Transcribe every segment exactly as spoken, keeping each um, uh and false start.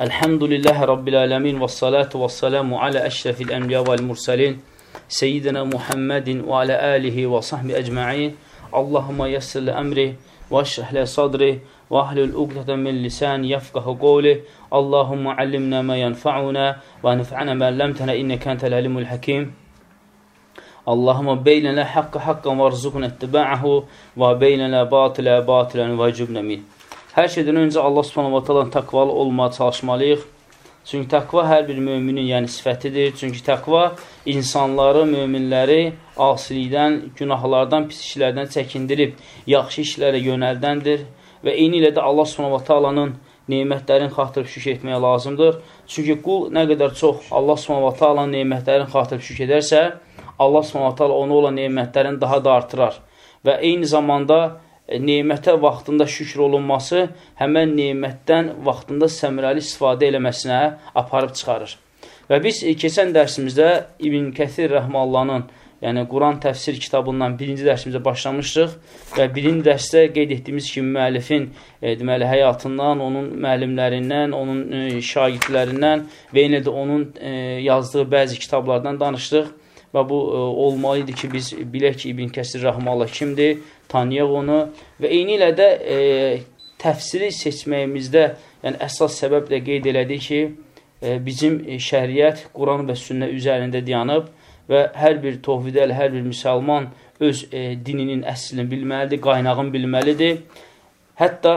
Elhamdülillahi Rabbil alemin və salatu və salamu alə əşrəfil ənbiya vəl mursalin Seyyidina Muhammedin və alə alihi və sahbi əcma'in. Allahumma yassir əmri və əşrəh sadri və ahlul uqdətən min lisan yafqahu qawli. Allahumma allimna ma yanfa'una və nef'ana ma allamtana innaka entel alimul hakim. Allahumma beynənə haqqı haqqan və rzuqna ittiba'ahu və beynənə batilə batilən və cübnə min. Hər şeydən öncə Allah subhanahu wa ta'ala təqvalı olmağa çalışmalıyıq. Çünki təqva hər bir müminin yəni sifətidir. Çünki təqva insanları, müminləri asilikdən, günahlardan, pis işlərdən çəkindirib, yaxşı işlərə yönəldəndir. Və eyni ilə də Allah subhanahu wa ta'alanın nemətlərin xatırı şükür etməyə lazımdır. Çünki qul nə qədər çox Allah subhanahu wa ta'alanın nemətlərin xatırı şükür edərsə, Allah subhanahu wa ta'ala ona olan nemətlərini daha da artırar. Və eyni zamanda nemətə vaxtında şükür olunması həmən nemətdən vaxtında səmrəli istifadə eləməsinə aparıb çıxarır. Və biz keçən dərsimizdə İbn Kəthir Rəhməllahın, yəni Quran təfsir kitabından birinci dərsimizə başlamışdıq və birinci dərsdə qeyd etdiyimiz kimi müəllifin e, deməli, həyatından, onun müəllimlərindən, onun e, şagirdlərindən və yenə də onun e, yazdığı bəzi kitablardan danışdıq. Və bu e, olmalıydı ki, biz bilək ki, İbn Kəsir Rəhməllah kimdir, tanıyaq onu və eyni ilə də e, təfsiri seçməyimizdə yəni, əsas səbəb də qeyd elədi ki, e, bizim şəriət Quran və sünnə üzərində dayanıb və hər bir tovhidəli, hər bir müsəlman öz e, dininin əslini bilməlidir, qaynağını bilməlidir. Hətta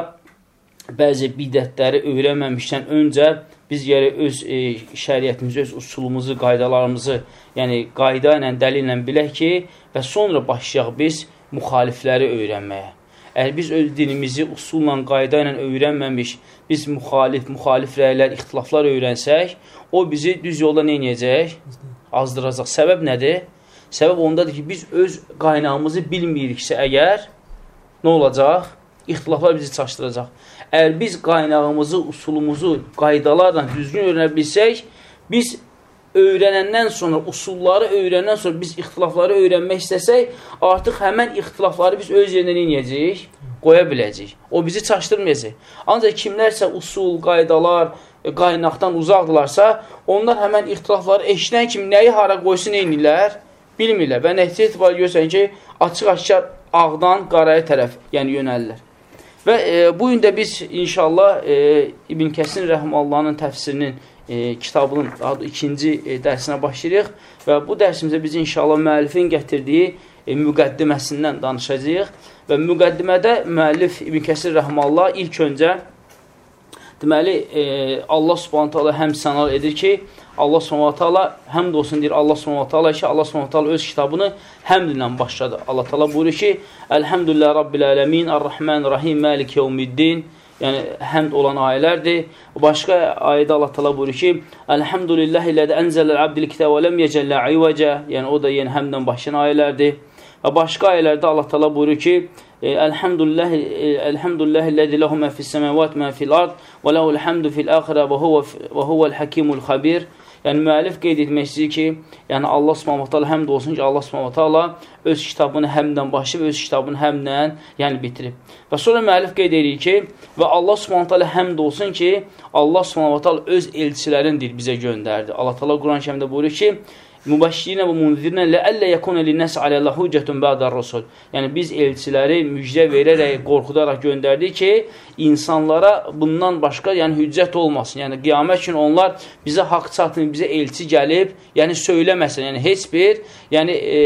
bəzi bidətləri öyrənməmişdən öncə biz gərək öz e, şəriətimizi, öz usulumuzu, qaydalarımızı, yəni qayda ilə, dəlillə bilək ki, və sonra başlayaq biz müxalifləri öyrənməyə. Əgər biz öz dinimizi usulla, qayda ilə öyrənməmiş, biz müxalif, müxalif rəylər, ixtilaflar öyrənsək, o bizi düz yolda nə edəcək? Azdıracaq. Səbəb nədir? Səbəb ondadır ki, biz öz qaynağımızı bilməyiriksə əgər, nə olacaq? İxtilaflar bizi çaşdıracaq. Əgər biz qaynağımızı, usulumuzu, qaydalarla düzgün öyrənə bilsək, biz öyrənəndən sonra, usulları öyrənəndən sonra biz ixtilafları öyrənmək istəsək, artıq həmən ixtilafları biz öz yerinə neyəcəyik? Qoya biləcəyik. O bizi çaşdırmayacaq. Ancaq kimlərsə usul, qaydalar, qaynaqdan uzaqdırlarsa, onlar həmən ixtilafları eşidən kimi nəyi hara qoysun eynirlər? Bilmirlər. Və nəticə etibarı görsən ki, açıq-açıq ağdan qaraya tərəf yəni yönəlirlər. Və e, bu gün də biz inşallah e, İbn Kəsir Rəhməllahın təfsirinin e, kitabının ikinci e, dərsinə başlayırıq və bu dərsimizdə biz inşallah müəllifin gətirdiyi e, müqəddiməsindən danışacağıq və müqəddimədə müəllif İbn Kəsir Rəhməllah ilk öncə deməli e, Allah Subhanahu taala həm səna edir ki, Allah Subhanahu taala həmd olsun deyir Allah Subhanahu taala ki, Allah Subhanahu taala öz kitabını həmd ilə başladı. Allah Taala buyurur ki, Elhamdülillahi Rabbil alemin, Ar-Rahmanir-Rahim, Maliki yevmiddin. Yəni həmd olan ayələrdir. Başqa ayədə Allah Taala buyurur ki, Elhamdülillahi'llezî enzelel abdil kitaba ve lem yec'al ivaca. Yəni o da yəni həmdən başlayan ayələrdir. Və başqa ayələrdə Allah Taala buyurur ki, Elhamdülillahi Elhamdülillahi'llezî lehu ma fi's-semâvâti ma fi'l-ard ve lehu'l hamdu fi'l-âxirə və huve və huvel hakîmul xabir. Yəni müəllif qeyd etmək istəyir ki, yəni Allah Subhanahu taala həmd olsun ki, Allah Subhanahu taala öz kitabını həmdən başlayıb, öz kitabını həmlə yəni bitirib. Və sonra müəllif qeyd edir ki, və Allah Subhanahu taala həmd olsun ki, Allah Subhanahu taala öz elçilərini bizə göndərdi. Allah Taala Quran-Kərimdə buyurur ki, Mübəşşirinə və munzirinə ləəllə yəkunə linnəs aləllâhu hüccətun ba'dər-rusul. Yəni biz elçiləri müjdə verərək, qorxudaraq göndərdik ki, insanlara bundan başqa yəni hüccət olmasın. Yəni qiyamət üçün onlar bizə haqq çatın, bizə elçi gəlib, yəni söyləməsin. Yəni heç bir, yəni e,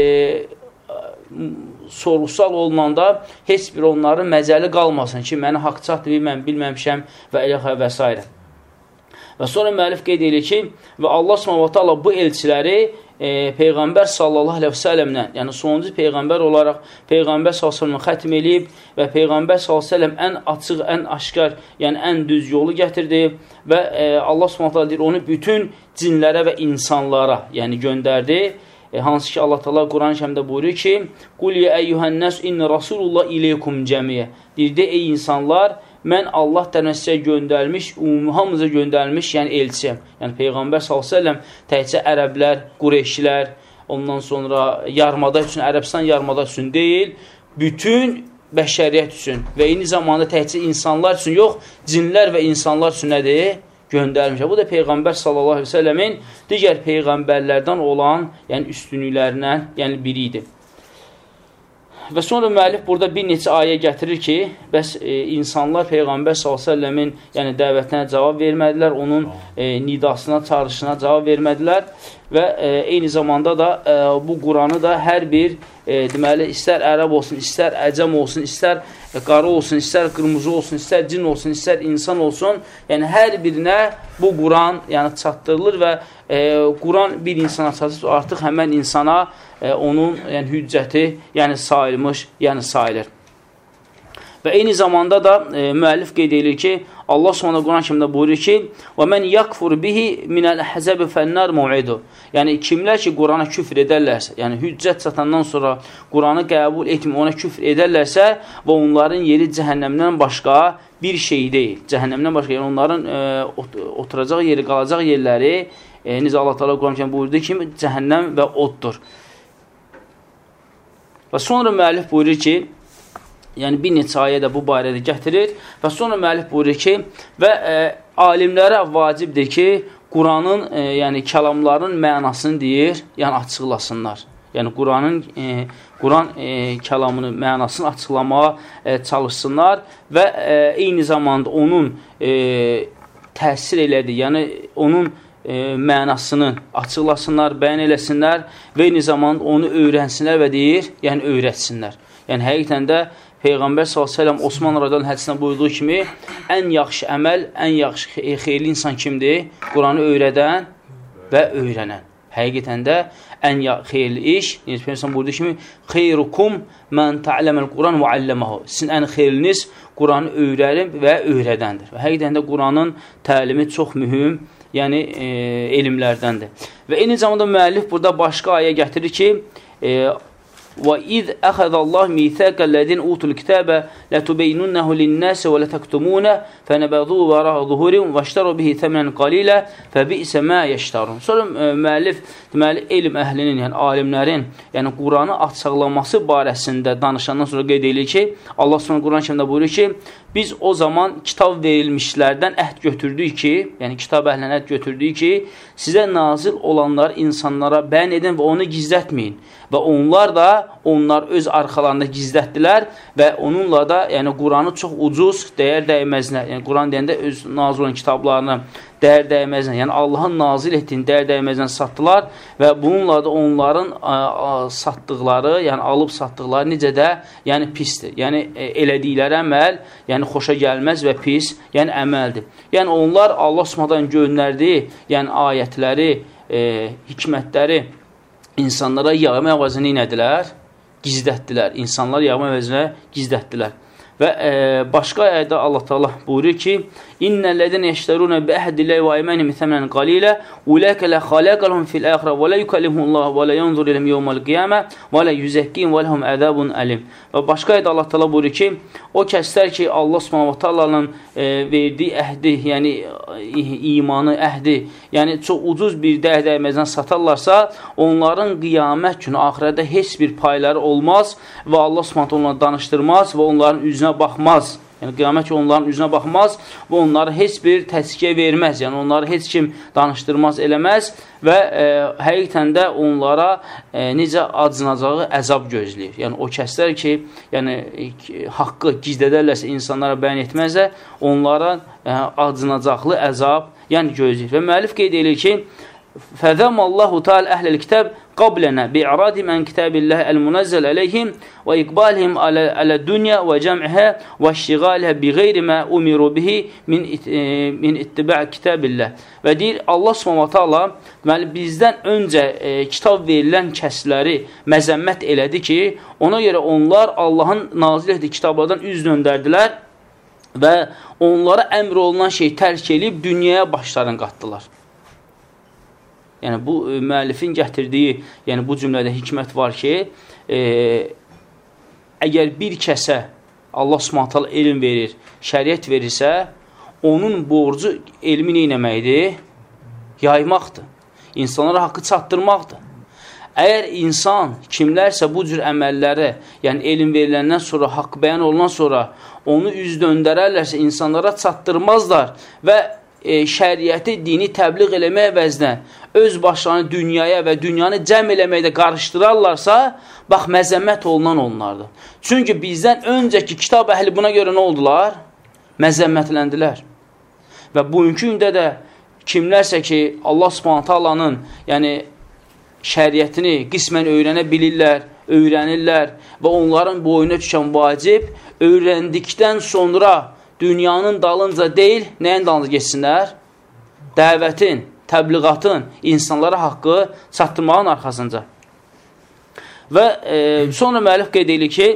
sorğusal olunanda heç bir onların məzəli qalmasın ki, mənə haqq çatmayıb, mən bilməmişəm və eləxə və s. Və sonra müəllif qeyd edir ki, və Allah Subhanahu taala bu elçiləri e, Peyğəmbər sallallahu əleyhi və səlləmlə, yəni sonuncu Peyğəmbər olaraq Peyğəmbər sallallahu əleyhi və səlləm xətm eləyib və Peyğəmbər sallallahu əleyhi və səlləm ən açıq, ən aşkar, yəni ən düz yolu gətirdi və e, Allah Subhanahu taala deyir, onu bütün cinlərə və insanlara yəni göndərdi. E, hansı ki Allah Taala Quran-Kərimdə buyurur ki, "Qul ya eyyuhan-nas inni rasulullah ileykum cəmiyə." Deyir də ey insanlar, mən Allah tərəfindən sizə göndərmiş, ümumi hamımıza göndərmiş, yəni elçiyəm. Yəni Peyğəmbər sallallahu əleyhi və səlləm təkcə ərəblər, Qureyşlər, ondan sonra yarımada üçün, Ərəbistan yarımada üçün deyil, bütün bəşəriyyət üçün və eyni zamanda təkcə insanlar üçün yox, cinlər və insanlar üçün nədir? göndərmişəm. Bu da Peyğəmbər sallallahu aleyhi ve sellemin digər Peyğəmbərlərdən olan, yəni üstünlüklərindən, yəni biri idi. Və sonra müəllif burada bir neçə ayə gətirir ki, bəs e, insanlar Peyğəmbər sallallahu aleyhi ve sellemin yəni dəvətinə cavab vermədilər, onun e, nidasına, çağrışına cavab vermədilər və e, eyni zamanda da e, bu Quranı da hər bir e, deməli, istər ərəb olsun, istər əcəm olsun, istər e, qarı olsun, istər qırmızı olsun, istər cin olsun, istər insan olsun, yəni hər birinə bu Quran yəni çatdırılır və e, Quran bir insana çatdırılır, artıq həmən insana e, onun yəni, hüccəti yəni sayılmış, yəni sayılır. Və eyni zamanda da e, müəllif qeyd edir ki, Allah Subhanahu Quran kimdə buyurur ki: "Və men yakfur bihi minel ahzab fennar mau'idu." Yəni kimlər ki Qurana küfr edərlərsə, yəni hüccət çatandan sonra Quranı qəbul etmir, ona küfr edərlərsə və onların yeri cəhənnəmdən başqa bir şey deyil. Cəhənnəmdən başqa, yəni onların e, oturacaq yeri, qalacaq yerləri e, necə Allah Teala Quran buyurduğu kimi cəhənnəm və oddur. Və sonra müəllif buyurur ki, yəni bir neçə ayə də bu barədə gətirir və sonra müəllif buyurur ki, və e, alimlərə vacibdir ki, Quranın, e, yəni kəlamların mənasını deyir, yəni açıqlasınlar. Yəni Quranın e, Quran e, kəlamının mənasını açıqlamağa e, çalışsınlar və e, eyni zamanda onun e, təsir elədiyi, yəni onun e, mənasını açıqlasınlar, bəyan eləsinlər və eyni zamanda onu öyrənsinlər və deyir, yəni öyrətsinlər. Yəni həqiqətən də Peyğəmbər sallallahu əleyhi və səlləm Osman radiyallahu anh hədisində buyurduğu kimi ən yaxşı əməl, ən yaxşı xeyirli insan kimdir? Quranı öyrədən və öyrənən. Həqiqətən də ən xeyirli iş, Peyğəmbər buyurduğu kimi xeyrukum mən ta'ləməl Quran və alləməhu. Sizin ən xeyirliniz Quranı öyrənib və öyrədəndir. Və həqiqətən də Quranın təlimi çox mühüm, yəni e, elmlərdəndir. Və eyni zamanda müəllif burada başqa ayə gətirir ki, e, وَإِذْ أَخَذَ اللَّهُ مِيثَاقَ الَّذِينَ أُوتُوا الْكِتَابَ لَتُبَيِّنُنَّهُ لِلنَّاسِ وَلَتَكْتُمُونَهُ فَنَبَذُوهُ وَرَاءَ ظُهُورِهِمْ وَاشْتَرَوْا بِهِ ثَمَنًا قَلِيلًا فَبِئْسَ مَا يَشْتَرُونَ. Sonra müəllif deməli elm əhlinin, yəni alimlərin, yəni Quranı açıqlaması barəsində danışandan sonra qeyd edir ki, Allah Subhanahu Quran kərimdə buyurur ki, biz o zaman kitab verilmişlərdən əhd götürdük ki, yəni kitab əhlindən əhd götürdük ki, sizə nazil olanları insanlara bəyan edin və onu gizlətməyin. Və onlar da onlar öz arxalarında gizlətdilər və onunla da yəni Quranı çox ucuz, dəyər dəyməzinə, yəni Quran deyəndə öz nazil olan kitablarını dəyər dəyməzinə, yəni Allahın nazil etdiyini dəyər dəyməzinə satdılar və bununla da onların ə, ə, satdıqları, yəni alıb satdıqları necə də yəni pisdir. Yəni ə, elədikləri əməl, yəni xoşa gəlməz və pis, yəni əməldir. Yəni onlar Allah Subhanahu göndərdiyi, yəni ayətləri, ə, hikmətləri insanlara yağma əvəzinə inədilər, gizlətdilər. İnsanlar yağma əvəzinə gizlətdilər. Və e, başqa ayədə Allah Teala buyurur ki, İnnellezine yeşteruna bi ahdillahi ve aymanihim thamanan qalila ulaika la khalaqalhum fil axirah ve la yukallimuhumullah ve la yanzur ilehim yawmal qiyamah ve la yuzakkihim ve lahum azabun alim. Və başqa ayədə Allah Teala buyurur ki, o kəslər ki Allah Subhanahu taala'nın e, verdiyi əhdi, yəni imanı, əhdi, yəni çox ucuz bir dəyər-dəyməzdən satarlarsa, onların qiyamət günü axirədə heç bir payları olmaz və Allah Subhanahu onları danışdırmaz və onların üzünə baxmaz. Yəni qiyamət ki onların üzünə baxmaz və onları heç bir təskiyə verməz. Yəni onları heç kim danışdırmaz, eləməz və e, həqiqətən də onlara e, necə acınacağı əzab gözləyir. Yəni o kəslər ki, yəni e, haqqı gizlədərlərsə, insanlara bəyan etməzsə, onlara e, acınacaqlı əzab yəni gözləyir. Və müəllif qeyd edir ki, فَذَمَ اللّٰهُ تَعَلَى أَهْلَ الْكِتَابِ قَبْلَنَا بِعْرَادِمْ عَنْ كِتَابِ اللّٰهِ الْمُنَزَّلِ عَلَيْهِمْ وَإِقْبَالِهِمْ عَلَى الدُّنْيَا وَجَمْعِهَا وَاشْتِغَالِهَا بِغَيْرِ مَا أُمِرُوا بِهِ مِنْ اِتِّبَعِ كِتَابِ اللّٰهِ. Və deyir, Allah Subhanahu taala deməli bizdən öncə e, kitab verilən kəsləri məzəmmət elədi ki, ona görə onlar Allahın nazil etdiyi kitablardan üz döndərdilər və onlara əmr olunan şeyi tərk edib dünyaya başlarını qatdılar. Yəni, bu e, müəllifin gətirdiyi, yəni bu cümlədə hikmət var ki, e, əgər bir kəsə Allah Subhanahu taala elm verir, şəriət verirsə, onun borcu elmi neynəməkdir? Yaymaqdır. İnsanlara haqqı çatdırmaqdır. Əgər insan, kimlərsə bu cür əməlləri, yəni elm veriləndən sonra, haqq bəyan olunan sonra onu üz döndərərlərsə, insanlara çatdırmazlar və e, şəriəti, dini təbliğ eləmək əvəzinə öz başlarını dünyaya və dünyanı cəm eləməkdə qarışdırarlarsa, bax, məzəmmət olunan onlardır. Çünki bizdən öncəki kitab əhli buna görə nə oldular? Məzəmmətləndilər. Və bugünkü gündə də kimlərsə ki, Allah Subhanahu taalanın yəni, şəriətini qismən öyrənə bilirlər, öyrənirlər və onların boyuna düşən vacib öyrəndikdən sonra dünyanın dalınca deyil, nəyin dalınca geçsinlər? Dəvətin, təbliğatın, insanlara haqqı çatdırmağın arxasınca. Və e, sonra müəllif qeyd edir ki,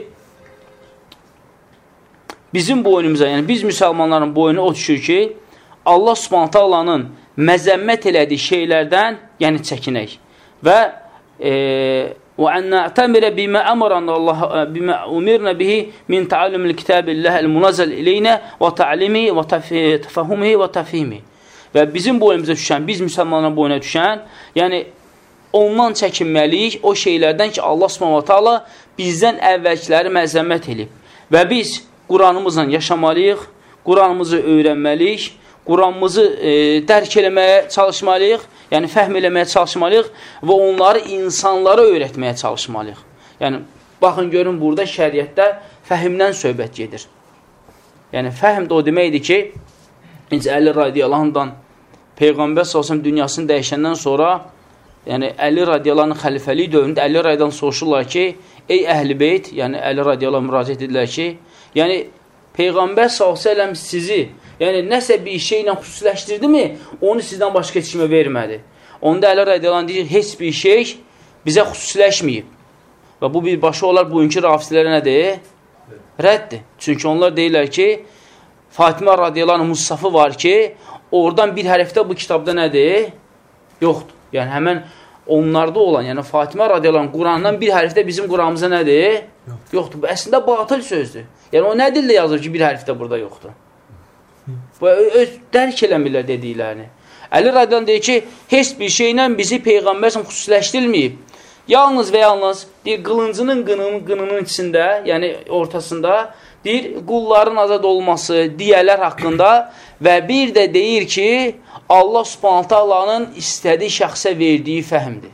bizim boynumuza, yəni biz müsəlmanların boyuna o düşür ki, Allah Subhanahu taalanın məzəmmət elədiyi şeylərdən, yəni çəkinək. Və e, وأن نعتمر بما أمرنا الله بما أمرنا به من تعلم الكتاب الله المنزل إلينا وتعليمه وتفهمه وتفهيمه. Və bizim boyumuza düşən, biz müsəlmanların boyuna düşən, yəni ondan çəkinməliyik, o şeylərdən ki, Allah Subhanahu taala bizdən əvvəlkiləri məzəmmət edib. Və biz Quranımızla yaşamalıyıq, Quranımızı öyrənməliyik, Quranımızı e, dərk eləməyə çalışmalıyıq, yəni fəhm eləməyə çalışmalıyıq və onları insanlara öyrətməyə çalışmalıyıq. Yəni, baxın, görün, burada şəriətdə fəhimdən söhbət gedir. Yəni, fəhm də o deməkdir ki, Əli radiyallahu anhdan Peyğəmbər sallallahu əleyhi və səlləm dünyasını dəyişəndən sonra, yəni Əli radiyallahu anh xəlifəlik dövründə Əli radiyallahu anh soruşurlar ki, ey əhl-i beyt, yəni Əli radiyallahu anh müraciət edirlər ki, yəni Peyğəmbər sallallahu əleyhi və səlləm sizi, yəni nəsə bir şeylə xüsusiləşdirdi mi, onu sizdən başqa heç kimə vermədi. Onda Əli radiyallahu anh deyir, heç bir şey bizə xüsusiləşməyib. Və bu birbaşa olar bugünkü rafizlərə nədir? Rəddir. Çünki onlar deyirlər ki, Fatimə radiyallahu anh Mussafı var ki, oradan bir hərfdə bu kitabda nədir? Yoxdur. Yəni həmən onlarda olan, yəni Fatimə radiyallahu anh Qurandan bir hərfdə bizim Quranımıza nədir? Yoxdur. Bu əslində batıl sözdür. Yəni o nə dildə yazır ki, bir hərfdə burada yoxdur? Bu öz dərk eləmirlər dediklərini. Əli radiyallahu anh deyir ki, heç bir şeylə bizi Peyğəmbər xüsusiləşdirilməyib. Yalnız və yalnız deyir, qılıncının qınının, qınının içində, yəni ortasında deyir, qulların azad olması, diyələr haqqında və bir də deyir ki, Allah Subhanahu taalanın istədiyi şəxsə verdiyi fəhmdir.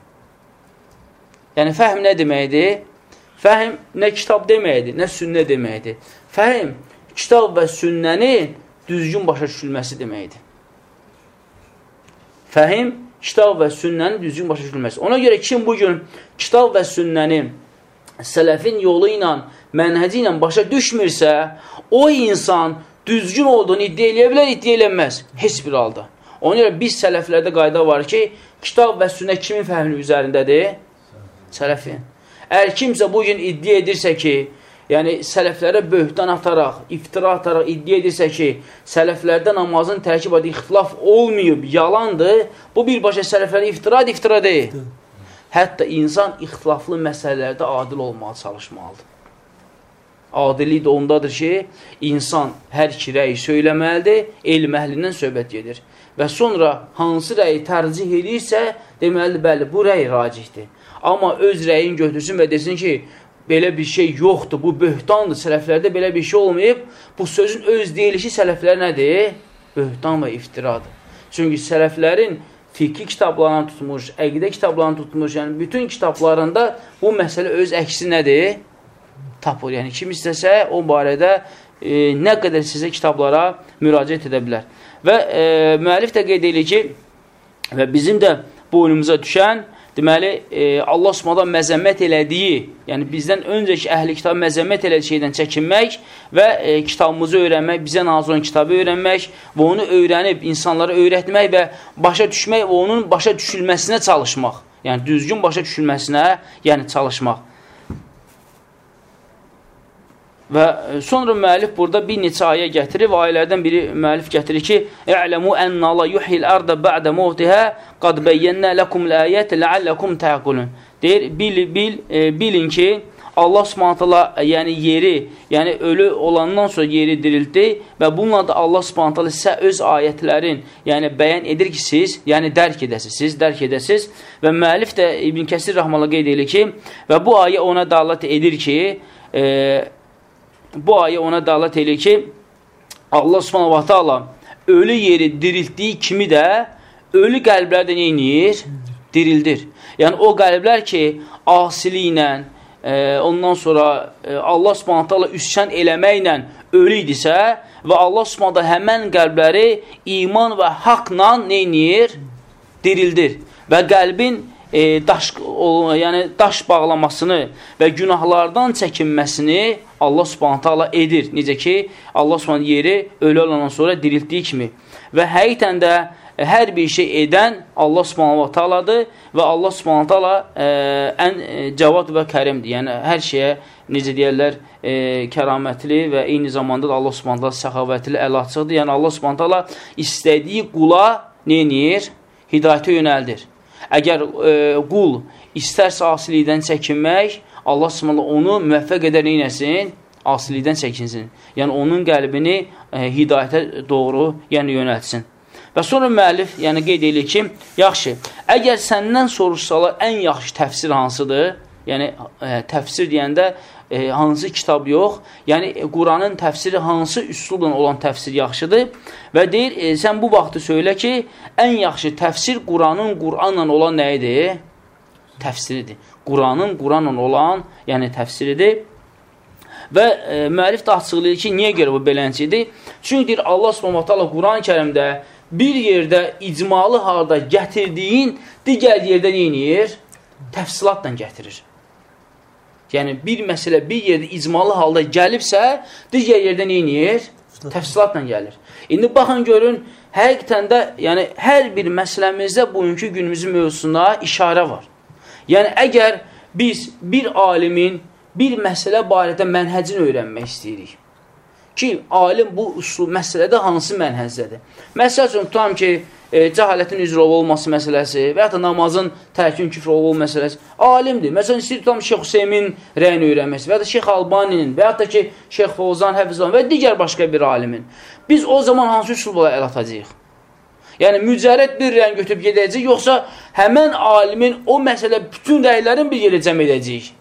Yəni, fəhm nə deməkdir? Fəhm nə kitab deməkdir, nə sünnə deməkdir. Fəhm, kitab və sünnənin düzgün başa düşülməsi deməkdir. Fəhim, kitab və sünnənin düzgün başa düşülməsi. Ona görə kim bugün kitab və sünnəni sələfin yolu ilə, mənhəci ilə başa düşmürsə, o insan düzgün olduğunu iddia eləyə bilər, iddia eləməz. Heç bir halda. Ona görə biz sələflərdə qayda var ki, kitab və sünnə kimin fəhminin üzərindədir? Sələfin. Əgər kimsə bugün iddia edirsə ki, yəni sələflərə böhtan ataraq, iftira ataraq iddia edirsə ki, sələflərdə namazın tərkib adı ixtilaf olmayıb, yalandır, bu birbaşa sələflərə iftiradır, iftira deyil. Hətta insan ixtilaflı məsələlərdə adil olmağa çalışmalıdır. Adillik də ondadır ki, insan hər iki rəyi söyləməlidir, elm əhlindən söhbət gedir. Və sonra hansı rəyi tərcih edirsə, deməlidir, bəli, bu rəy racihdir. Amma öz rəyin götürsün və desin ki, belə bir şey yoxdur, bu böhtandır, sələflərdə belə bir şey olmayıb, bu sözün öz deyilişi sələflər nədir? Böhtan və iftiradır. Çünki sələflərin fiqhi kitablarını tutmuş, əqidə kitablarını tutmuş, yəni bütün kitablarında bu məsələ öz əksi nədir? Tapır. Yəni kim istəsə o barədə e, nə qədər sizə kitablara müraciət edə bilər. Və e, müəllif də qeyd edir ki, və bizim də boynumuza düşən deməli, e, Allah Subhanahu məzəmmət elədiyi, yəni bizdən öncəki əhli kitab məzəmmət elədiyi şeydən çəkinmək və e, kitabımızı öyrənmək, bizə nazir olan kitabı öyrənmək və onu öyrənib insanlara öyrətmək və başa düşmək və onun başa düşülməsinə çalışmaq. Yəni, düzgün başa düşülməsinə, yəni çalışmaq. Və sonra müəllif burada bir neçə ayə gətirir və ayələrdən biri müəllif gətirir ki, "Ə'ləmu ənna Allah yuhyil arda ba'da mawtiha qad bayyana lakumul ayati la'allakum ta'qilun." Deyir, bil, bil, e, bilin ki, Allah Subhanahu taala yəni yeri, yəni ölü olandan sonra yeri diriltdi və bununla da Allah Subhanahu taala sizə öz ayətlərin, yəni bəyan edir ki, siz, yəni dərk edəsiz, siz dərk edəsiz və müəllif də İbn Kəsir rəhməhullah qeyd edir ki, və bu ayə ona dəlalət edir ki, e, bu ayə ona dəlalət edir ki, Allah Subhanahu taala ölü yeri diriltdiyi kimi də ölü qəlblərdə nə edir? Dirildir. Yəni o qəlblər ki, asiliklə, e, ondan sonra e, Allah Subhanahu taala üsyan eləməklə ölü idisə və Allah Subhanahu taala həmən qəlbləri iman və haqla nə edir? Dirildir. Və qəlbin E, daş, o, yəni daş bağlamasını və günahlardan çəkinməsini Allah Subhanahu taala edir. Necə ki, Allah Subhanahu yeri ölü olandan sonra diriltdiyi kimi. Və həqiqətən də e, hər bir şey edən Allah Subhanahu taaladır və Allah Subhanahu taala e, ən e, cavad və kərimdir. Yəni hər şeyə necə deyirlər, e, kəramətli və eyni zamanda da Allah Subhanahu taala səxavətli, əl-açıqdır. Yəni Allah Subhanahu taala istədiyi qula nə edir? Hidayətə yönəldir. Əgər e, qul istərsə asilikdən çəkinmək, Allah Subhanahu onu müvəffəq edər neynəsin? Asilikdən çəkinsin. Yəni onun qəlbini e, hidayətə doğru yəni yönəltsin. Və sonra müəllif yəni qeyd edir ki, yaxşı, əgər səndən soruşsalar ən yaxşı təfsir hansıdır? Yəni e, təfsir deyəndə e, hansı kitab yox, yəni e, Quranın təfsiri hansı üslubla olan təfsir yaxşıdır və deyir, e, sən bu vaxtı söylə ki, ən yaxşı təfsir Quranın Quranla olan nə idi? Təfsiridir. Quranın Quranla olan, yəni təfsiridir. Və e, müəllif də açıqlayır ki, niyə görə bu beləncidir? Çünki deyir, Allah Subhanahu taala Quran-ı Kərimdə bir yerdə icmalı halda gətirdiyin digər yerdə nə edir? Təfsilatla gətirir. Yəni, bir məsələ bir yerdə icmalı halda gəlibsə, digər yerdə nə edir? Təfsilatla gəlir. İndi baxın, görün, həqiqətən də yəni, hər bir məsələmizdə bugünkü günümüzün mövzusunda işarə var. Yəni, əgər biz bir alimin bir məsələ barədə mənhəcini öyrənmək istəyirik ki, alim bu usul məsələdə hansı mənhəzdədir? Məsəl üçün, tutam ki, e, cəhalətin üzr olması məsələsi və ya da namazın tərkin küfr olma məsələsi alimdir. Məsələn, istəyir tutam Şeyx Hüseymin rəyini öyrənməsi və ya da Şeyx Albaninin və ya da ki, Şeyx Fovzan, Həfizan və digər başqa bir alimin. Biz o zaman hansı üsullara əl atacağıq? Yəni, mücərrəd bir rəng götürüb gedəcəyik, yoxsa həmən alimin o məsələ bütün rəylərin bir yerə cəm edəcəyik?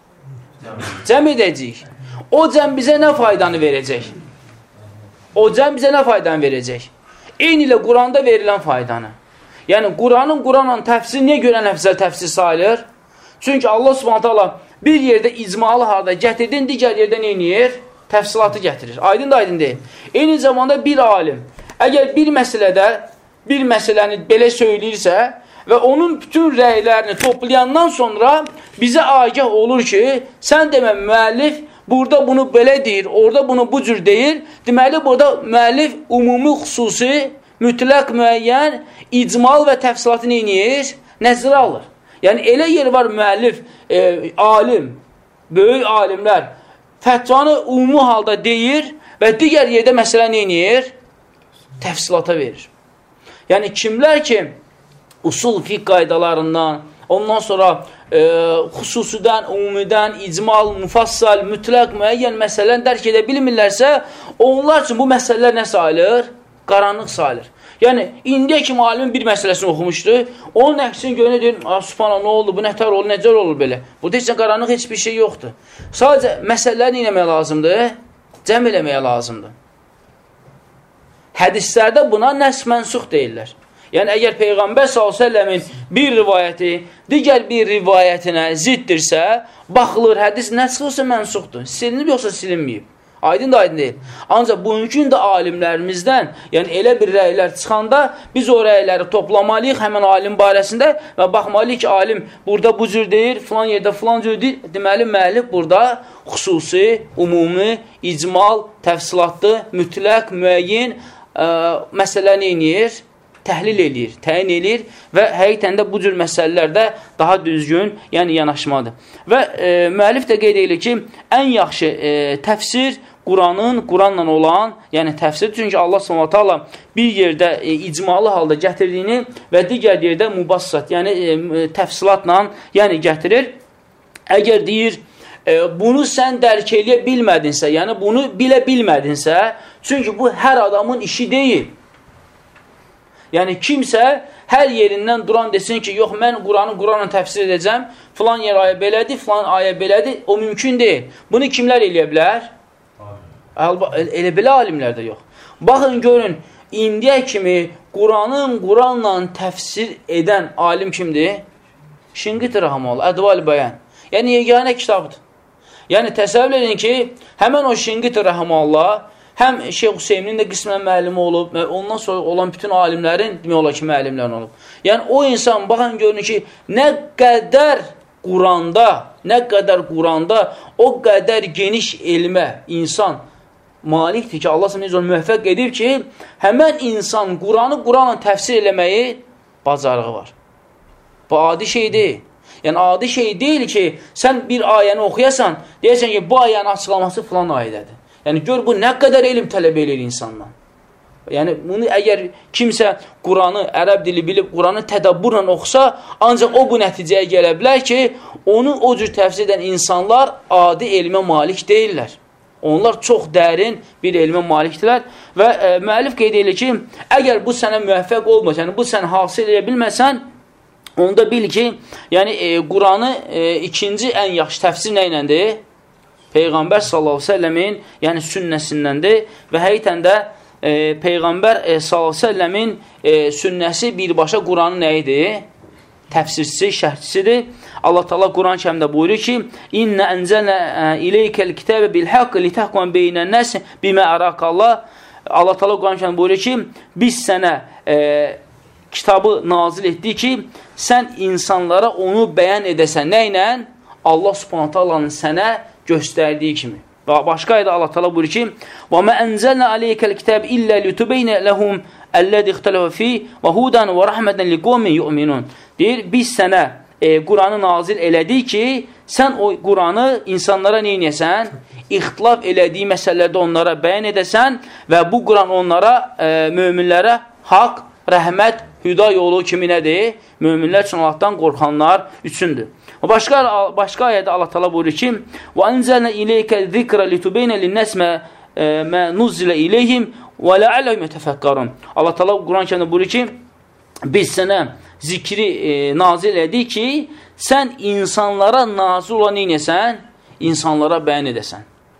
Cəm edəcəyik. O cəm bizə nə faydanı verəcək? O cəm bizə nə faydanı verəcək? Eyni ilə Quranda verilən faydanı. Yəni, Quranın Quranla təfsir niyə görən əfzəl təfsir sayılır? Çünki Allah Subhanahu taala bir yerdə icmalı halda gətirdin, digər yerdə nə edir? Təfsilatı gətirir. Aydın da aydın deyil. Eyni zamanda bir alim, əgər bir məsələdə bir məsələni belə söyləyirsə və onun bütün rəylərini toplayandan sonra bizə agah olur ki, sən demə müəllif burada bunu belə deyir, orada bunu bu cür deyir. Deməli, burada müəllif umumi, xüsusi, mütləq, müəyyən, icmal və təfsilatı neyinir? Nəzirə alır. Yəni, elə yer var müəllif, e, alim, böyük alimlər fətvanı umumi halda deyir və digər yerdə məsələ neyinir? Təfsilata verir. Yəni, kimlər ki, usul fiqh qaydalarından, ondan sonra e, xüsusidən, umumidən, icmal, müfassal, mütləq, müəyyən məsələni dərk edə bilmirlərsə, onlar üçün bu məsələlər nə sayılır? Qaranlıq sayılır. Yəni, indiyə kimi alimin bir məsələsini oxumuşdu, onun əksini görünə deyir, subhanallah, nə oldu, bu nətər olur, necər olur belə? Burada heç qaranlıq heç bir şey yoxdur. Sadəcə məsələləri nə eləməyə lazımdır? Cəm eləməyə lazımdır. Hədislərdə buna nəs mənsux deyirlər. Yəni, əgər Peyğəmbər sallallahu əleyhi və səlləmin bir rivayəti digər bir rivayətinə ziddirsə, baxılır, hədis nəsxdirsə mənsuxdur. Silinib yoxsa silinməyib. Aydın da aydın deyil. Ancaq bugünkü də alimlərimizdən, yəni elə bir rəylər çıxanda biz o rəyləri toplamalıyıq həmən alim barəsində və baxmalıyıq ki, alim burada bu cür deyir, filan yerdə filan cür deyir. Deməli, müəllif burada xüsusi, umumi, icmal, təfsilatlı, mütləq, müəyyən ə, məsələ neyinir? Təhlil eləyir, təyin eləyir və həqiqətən də bu cür məsələlərdə daha düzgün, yəni yanaşmadır. Və e, müəllif də qeyd edir ki, ən yaxşı e, təfsir Quranın, Quranla olan, yəni təfsir, çünki Allah Subhanahu taala bir yerdə e, icmalı halda gətirdiyini və digər yerdə mübassat, yəni e, təfsilatla yəni gətirir. Əgər deyir, e, bunu sən dərk eləyə bilmədinsə, yəni bunu bilə bilmədinsə, çünki bu hər adamın işi deyil. Yəni, kimsə hər yerindən duran desin ki, yox, mən Quranı Quranla təfsir edəcəm, filan yer ayə belədir, filan ayə belədir, o mümkün deyil. Bunu kimlər eləyə bilər? Elə belə alimlər də yox. Baxın, görün, indiyə kimi Quranın Quranla təfsir edən alim kimdir? Şinqiti Rəhməli, Ədval Bəyan. Yəni, yeganə kitabdır. Yəni, təsəvvür edin ki, həmən o Şinqiti Rəhməli, həm Şeyx Hüseynin də qismən müəllimi olub, ondan sonra olan bütün alimlərin, demək olar ki, müəllimlərin olub. Yəni, o insan, baxın, görünür ki, nə qədər Quranda, nə qədər Quranda o qədər geniş elmə insan malikdir ki, Allah s.ə.v. onu müvəffəq edib ki, həmən insan Quranı Quranla təfsir eləməyi bacarığı var. Bu adi şey deyil. Yəni, adi şey deyil ki, sən bir ayəni oxuyasan, deyəsən ki, bu ayənin açıqlaması filan ayədədir. Yəni, gör bu nə qədər elm tələb edir insandan. Yəni, bunu əgər kimsə Quranı, ərəb dili bilib, Quranı tədəbbürlə oxusa, ancaq o bu nəticəyə gələ bilər ki, onu o cür təfsir edən insanlar adi elmə malik deyirlər. Onlar çox dərin bir elmə malikdirlər və e, müəllif qeyd edir ki, əgər bu sənə müvəffəq olmaz, yəni bu sən hasil edə bilməsən, onda bil ki, yəni e, Quranı e, ikinci ən yaxşı təfsir nə iləndir? Peyğəmbər sallallahu əleyhi və səlləmin, yəni sünnəsindəndir və həqiqətən də e, Peyğəmbər e, sallallahu əleyhi və səlləmin e, sünnəsi birbaşa Quranın nə idi? Təfsirçisi, şərhçisidir. Allah Teala Quran-ı Kərimdə buyurur ki: "İnna enzelna ileykel kitabe bil haqq li tahkum beynen nas bima arakallah." Allah Teala Quran-ı Kərimdə buyurur ki, biz sənə e, kitabı nazil etdik ki, sən insanlara onu bəyan edəsən. Nə ilə? Allah Subhanahu taalanın sənə göstərdiyi kimi. Və başqa ayədə Allah Teala buyurur ki: "Və ma enzelna aleykel kitabe illa litubayna lahum ellezî ihtelefû fîh ve hudan ve rahmeten liqawmin yu'minun." Deyir, biz sənə e, Quranı nazil elədik ki, sən o Quranı insanlara nə edəsən? İxtilaf elədiyi məsələlərdə onlara bəyan edəsən və bu Quran onlara, e, möminlərə haqq, rəhmət, hüda yolu kimi nədir? Möminlər üçün Allahdan qorxanlar üçündür. Başqa, başqa ayədə Allah Teala buyurur ki: "Və enzelna ileyke zikra litubayna lin-nas ma nuzila ileyhim və la'allahum yetefekkarun." Allah Teala Quran-Kərimdə buyurur ki, biz sənə zikri e, nazil edik ki, sən insanlara nazil olan neyəsən? İnsanlara bəyan edəsən.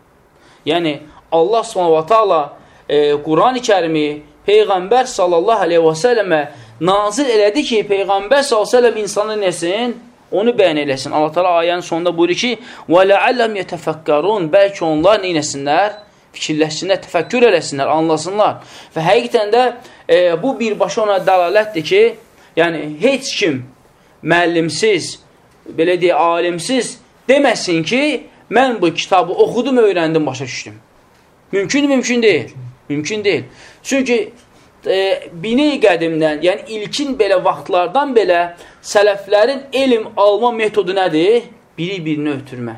Yəni, Allah subhanahu wa ta'ala e, Quran-ı Kərimi Peyğəmbər sallallahu aleyhi və səlləmə nazil elədi ki, Peyğəmbər sallallahu aleyhi və səlləm insanı nəsin? Onu bəyan eləsin. Allah Teala ayənin sonunda buyurur ki, وَلَعَلَّمْ يَتَفَكَّرُونَ Bəlkə onlar neynəsinlər? Fikirləşsinlər, təfəkkür eləsinlər, anlasınlar. Və həqiqətən də e, bu birbaşa ona dəlalətdir ki, yəni heç kim müəllimsiz, belə deyə, alimsiz deməsin ki, mən bu kitabı oxudum, öyrəndim, başa düşdüm. Mümkün, mümkün deyil. Mümkün deyil. Çünki e, bini qədimdən, yəni ilkin belə vaxtlardan belə sələflərin elm alma metodu nədir? Biri-birini ötürmə.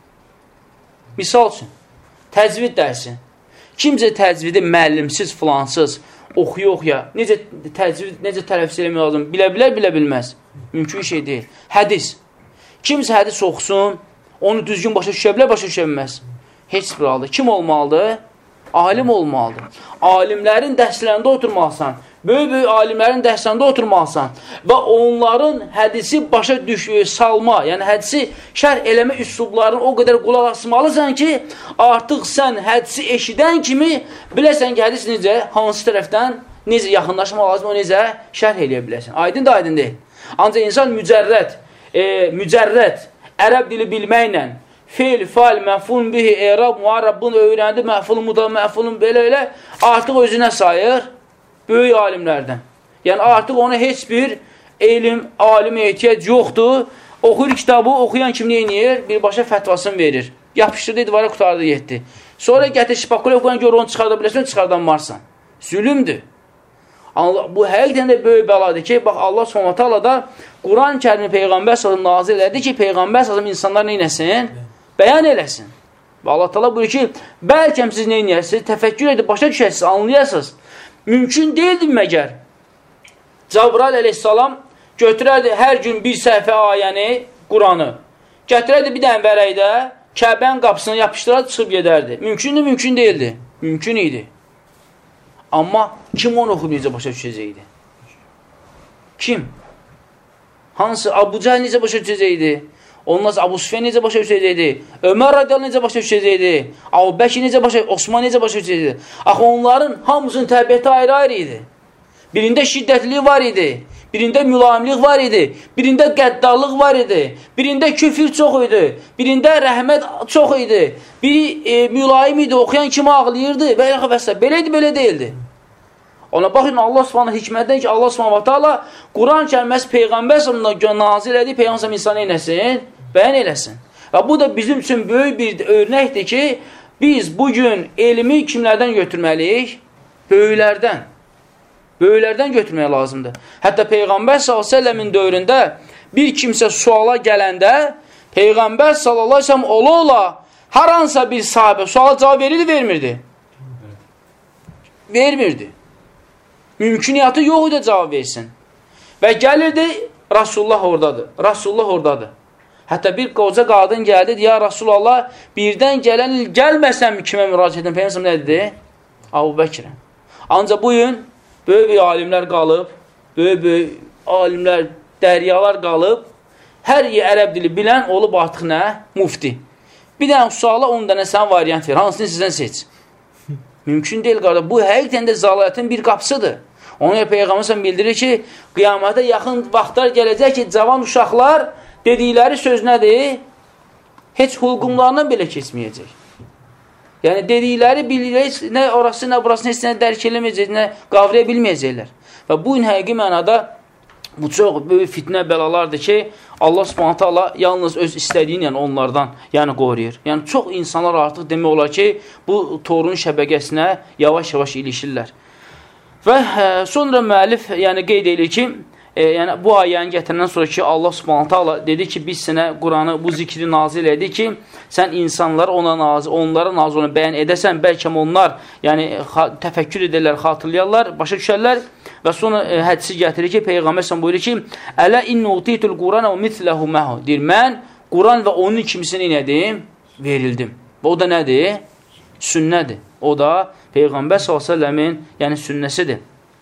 Misal üçün, təcvid dərsi. Kimcə təcvidi müəllimsiz, filansız, oxuya-oxuya, necə təcvid, necə tələffüz eləmək lazım, bilə-bilər, bilə-bilməz. Mümkün şey deyil. Hədis. Kimsə hədis oxusun, onu düzgün başa düşə bilər, başa düşə bilməz. Heç bir halda. Kim olmalıdır? Alim olmalıdır. Alimlərin dərslərində oturmalısan, böyük-böyük alimlərin dərslərində oturmalısan və onların hədisi başa düş, salma, yəni hədisi şərh eləmə üslublarını o qədər qulaq asmalısan ki, artıq sən hədisi eşidən kimi biləsən ki, hədis necə, hansı tərəfdən necə yaxınlaşma lazım, o necə şərh eləyə biləsən. Aydın da aydın deyil. Ancaq insan mücərrət, e, mücərrət, ərəb dili bilməklə, Feil, fail, məfulun bihi, erab, muarrab, bunu öyrəndi, məfulun, muda, məfulun, belə-elə artıq özünə sayır böyük alimlərdən. Yəni artıq ona heç bir elm, alim ehtiyac yoxdur. Oxuyur kitabı, oxuyan kim neyiniyir? Birbaşa fətvasını verir. Yapışdırdı, divara qutardı, yetdi. Sonra gətir şipakula oxuyan gör, onu çıxarda bilərsən, çıxardan varsan. Zülümdür. Bu həqiqdən də böyük bəladır ki, bax Allah subhanahu wa ta'ala da Quran-ı Kərimi Peyğəmbər sallallahu nazil elədi ki, Peyğəmbər sallallahu insanlar neynəsin? Bəyan eləsin. Və Allah Teala buyurur ki, bəlkə siz neynəyəsiniz? Təfəkkür edib, başa düşəsiniz, anlayasınız. Mümkün deyildir məgər. Cəbrail əleyhissalam götürərdi hər gün bir səhifə ayəni, Quranı. Gətirərdi bir dənə vərəkdə, Kəbənin qapısına yapışdırardı, çıxıb gedərdi. Mümkündür, mümkün deyildi. Mümkün idi. Amma kim onu oxub necə başa düşəcəkdi? Kim? Hansı? Abu Cəhl necə başa düşəcəkdi? Ondan sonra Abu Sufyan necə başa düşəcəkdi? Ömər radiyallahu necə başa düşəcəkdi? Abu Bəkir necə başa düşəcəkdi? Osman necə başa düşəcəkdi? Axı onların hamısının təbiəti ayrı-ayrı idi. Birində şiddətlilik var idi. Birində mülayimlik var idi. Birində qəddarlıq var idi. Birində küfür çox idi. Birində rəhmət çox idi. Biri e, mülayim idi, oxuyan kimi ağlayırdı və yaxud və belə idi, belə deyildi. Ona baxın, Allah Subhanahu hikmətdən ki, Allah Subhanahu taala Quran kəlməsi Peyğəmbər sallallahu nazil edib, Peyğəmbər insanı eləsin, bəyan eləsin. Və bu da bizim üçün böyük bir örnəkdir ki, biz bugün elmi kimlərdən götürməliyik? Böyüklərdən. Böyüklərdən götürmək lazımdır. Hətta Peyğəmbər sallallahu əleyhi və səlləmin dövründə bir kimsə suala gələndə Peyğəmbər sallallahu əleyhi və səlləm ola-ola hər hansısa bir sahabə suala cavab verirdi, vermirdi. Vermirdi. Mümkünatı yox idi cavab versin. Və gəlirdi, Rasulullah oradadır. Rasulullah oradadır. Hətta bir qoca qadın gəldi, ya Rasulallah, birdən gələn il gəlməsəm kimə müraciət edim? Peyğəmbər nə dedi? Abu Bəkirə. Ancaq bugün böyük-böyük alimlər qalıb, böyük-böyük alimlər, dəryalar qalıb, hər yer ərəb dili bilən olub artıq nə? Mufti. Bir dənə suala on dənə sən variant ver. Hansını sizdən seç? Mümkün deyil, qardaş. Bu həqiqətən də zalalətin bir qapısıdır. Ona görə Peyğəmbər bildirir ki, qiyamətə yaxın vaxtlar gələcək ki, cavan uşaqlar dedikləri söz nədir? Heç hulqumlarından belə keçməyəcək. Yəni, dedikləri bilir, nə orası, nə burası, heç nə dərk eləməyəcək, nə qavraya bilməyəcəklər. Və bu gün həqiqi mənada bu çox böyük fitnə bəlalardır ki, Allah Subhanahu taala yalnız öz istədiyini yəni onlardan yəni qoruyur. Yəni çox insanlar artıq demək olar ki, bu torun şəbəkəsinə yavaş-yavaş ilişirlər. Və ə, sonra müəllif yəni qeyd edir ki, e, yəni bu ayəni gətirəndən sonra ki, Allah Subhanahu taala dedi ki, biz sənə Quranı, bu zikri nazil etdik ki, sən insanlara ona nazil, onlara nazil onu bəyan edəsən, bəlkə onlar yəni təfəkkür edirlər, xatırlayarlar, başa düşərlər. Və sonra e, hədisi gətirir ki, Peyğəmbər sən buyurur ki, Ələ innu utitul Qurana və mitləhu məhu. Deyir, mən Quran və onun kimisini nədim? Verildim. Və o da nədir? Sünnədir. O da Peyğəmbər sallallahu əleyhi və səlləmin yəni sünnəsidir.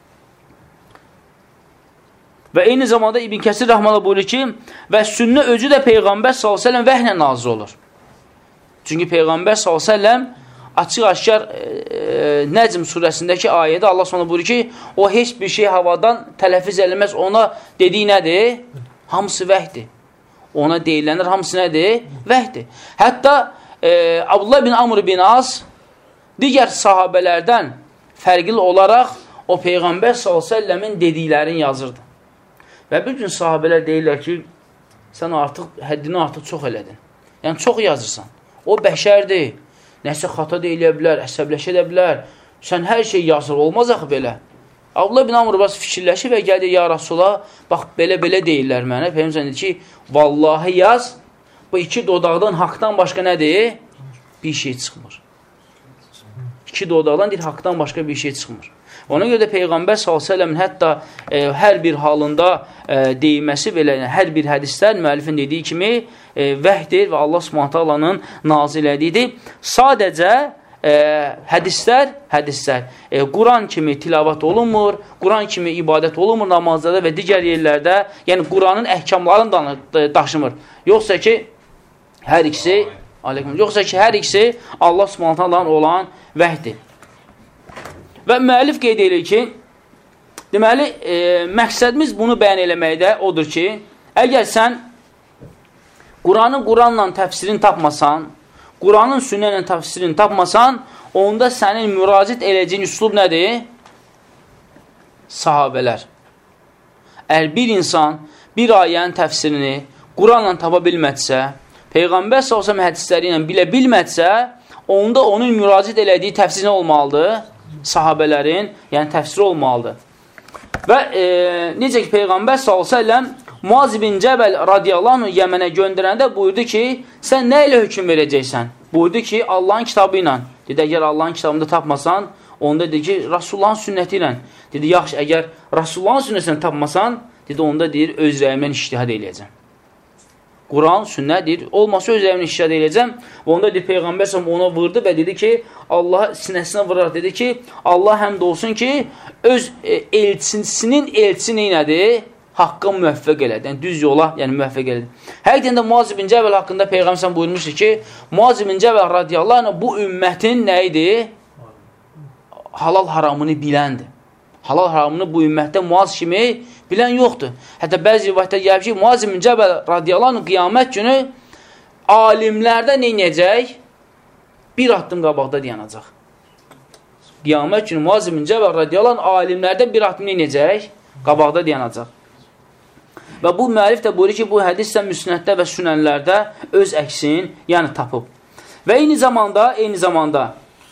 Və eyni zamanda İbn Kəsir rəhməhullah buyurur ki, və sünnə özü də Peyğəmbər sallallahu əleyhi və səlləm vəhlə nazil olur. Çünki Peyğəmbər sallallahu əleyhi və səlləm açıq-aşkar e, e, Nəcm surəsindəki ayədə Allah sonra buyurur ki, o heç bir şey havadan tələffüz edilməz. Ona dediyi nədir? Hamısı vəhdir. Ona deyilənlər hamısı nədir? Vəhdir. Hətta e, Abdullah bin Amr bin As digər sahabələrdən fərqli olaraq o Peyğəmbər sallallahu əleyhi və səlləmin dediklərini yazırdı. Və bir gün sahabələr deyirlər ki, sən artıq həddini artıq çox elədin. Yəni çox yazırsan. O bəşərdir. Nəsə xata da eləyə bilər, əsəbləşə də bilər. Sən hər şey yazır, olmaz axı belə. Abdullah bin Amr biraz fikirləşir və gəldi, ya Rasulallah, bax, belə-belə deyirlər mənə. Peyğəmbər dedi ki, vallahi yaz, bu iki dodaqdan haqdan başqa nədir? Bir şey çıxmır. İki dodaqdan deyir, haqdan başqa bir şey çıxmır. Ona görə də Peyğəmbər sallallahu əleyhi və səlləmin hətta e, hər bir halında e, deyilməsi belə, yəni, hər bir hədislər müəllifin dediyi kimi e, vəhdir və Allah Subhanahu taalanın nazil etdiyidir. Sadəcə e, hədislər, hədislər e, Quran kimi tilavat olunmur, Quran kimi ibadət olunmur namazlarda və digər yerlərdə, yəni Quranın əhkamlarını daşımır. Yoxsa ki, hər ikisi, aleyküm, yoxsa ki, hər ikisi Allah Subhanahu taalanın olan vəhdir. Və müəllif qeyd edir ki, deməli, e, məqsədimiz bunu bəyan eləməkdə odur ki, əgər sən Quranın Quranla təfsirini tapmasan, Quranın sünnə ilə təfsirini tapmasan, onda sənin müraciət edəcəyin üslub nədir? Sahabələr. Əgər bir insan bir ayənin təfsirini Quranla tapa bilmədsə, Peyğəmbər sallallahu əleyhi və səlləm hədisləri ilə bilə bilmədsə, onda onun müraciət elədiyi təfsir nə olmalıdır? Sahabələrin, yəni təfsiri olmalıdır. Və e, necə ki, Peyğəmbər sallallahu əleyhi və səlləm Muaz bin Cəbəl radiyallahu anh Yəmənə göndərəndə buyurdu ki, sən nə ilə hökm verəcəksən? Buyurdu ki, Allahın kitabı ilə. Dedi, əgər Allahın kitabında tapmasan, onda dedi ki, Rasulullahın sünnəti ilə. Dedi, yaxşı, əgər Rasulullahın sünnəsini tapmasan, dedi, onda deyir, öz rəyimdən iştihad eləyəcəm. Quran, sünnədir. Olmasa öz rəyimdən iştihad eləyəcəm. Və onda deyir, Peyğəmbər səhəm ona vurdu və dedi ki, Allah sinəsinə vuraraq dedi ki, Allah həmd olsun ki, öz elçisinin elçisi neynədir? haqqa müvəffəq elədi. Yəni, düz yola, yəni müvəffəq elədi. Həqiqətən də Muaz ibn Cəbəl haqqında Peyğəmbər buyurmuşdu ki, Muaz ibn Cəbəl radiyallahu anh bu ümmətin nə idi? Halal haramını biləndir. Halal haramını bu ümmətdə Muaz kimi bilən yoxdur. Hətta bəzi rivayətlər gəlib ki, Muaz ibn Cəbəl radiyallahu anh qiyamət günü alimlərdə neynəyəcək? Bir addım qabaqda dayanacaq. Qiyamət günü Muaz ibn Cəbəl radiyallahu anh alimlərdə bir addım neynəyəcək? Qabaqda dayanacaq. Və bu müəllif də buyurur ki, bu hədis də müsnəddə və sünənlərdə öz əksini, yəni tapıb. Və eyni zamanda, eyni zamanda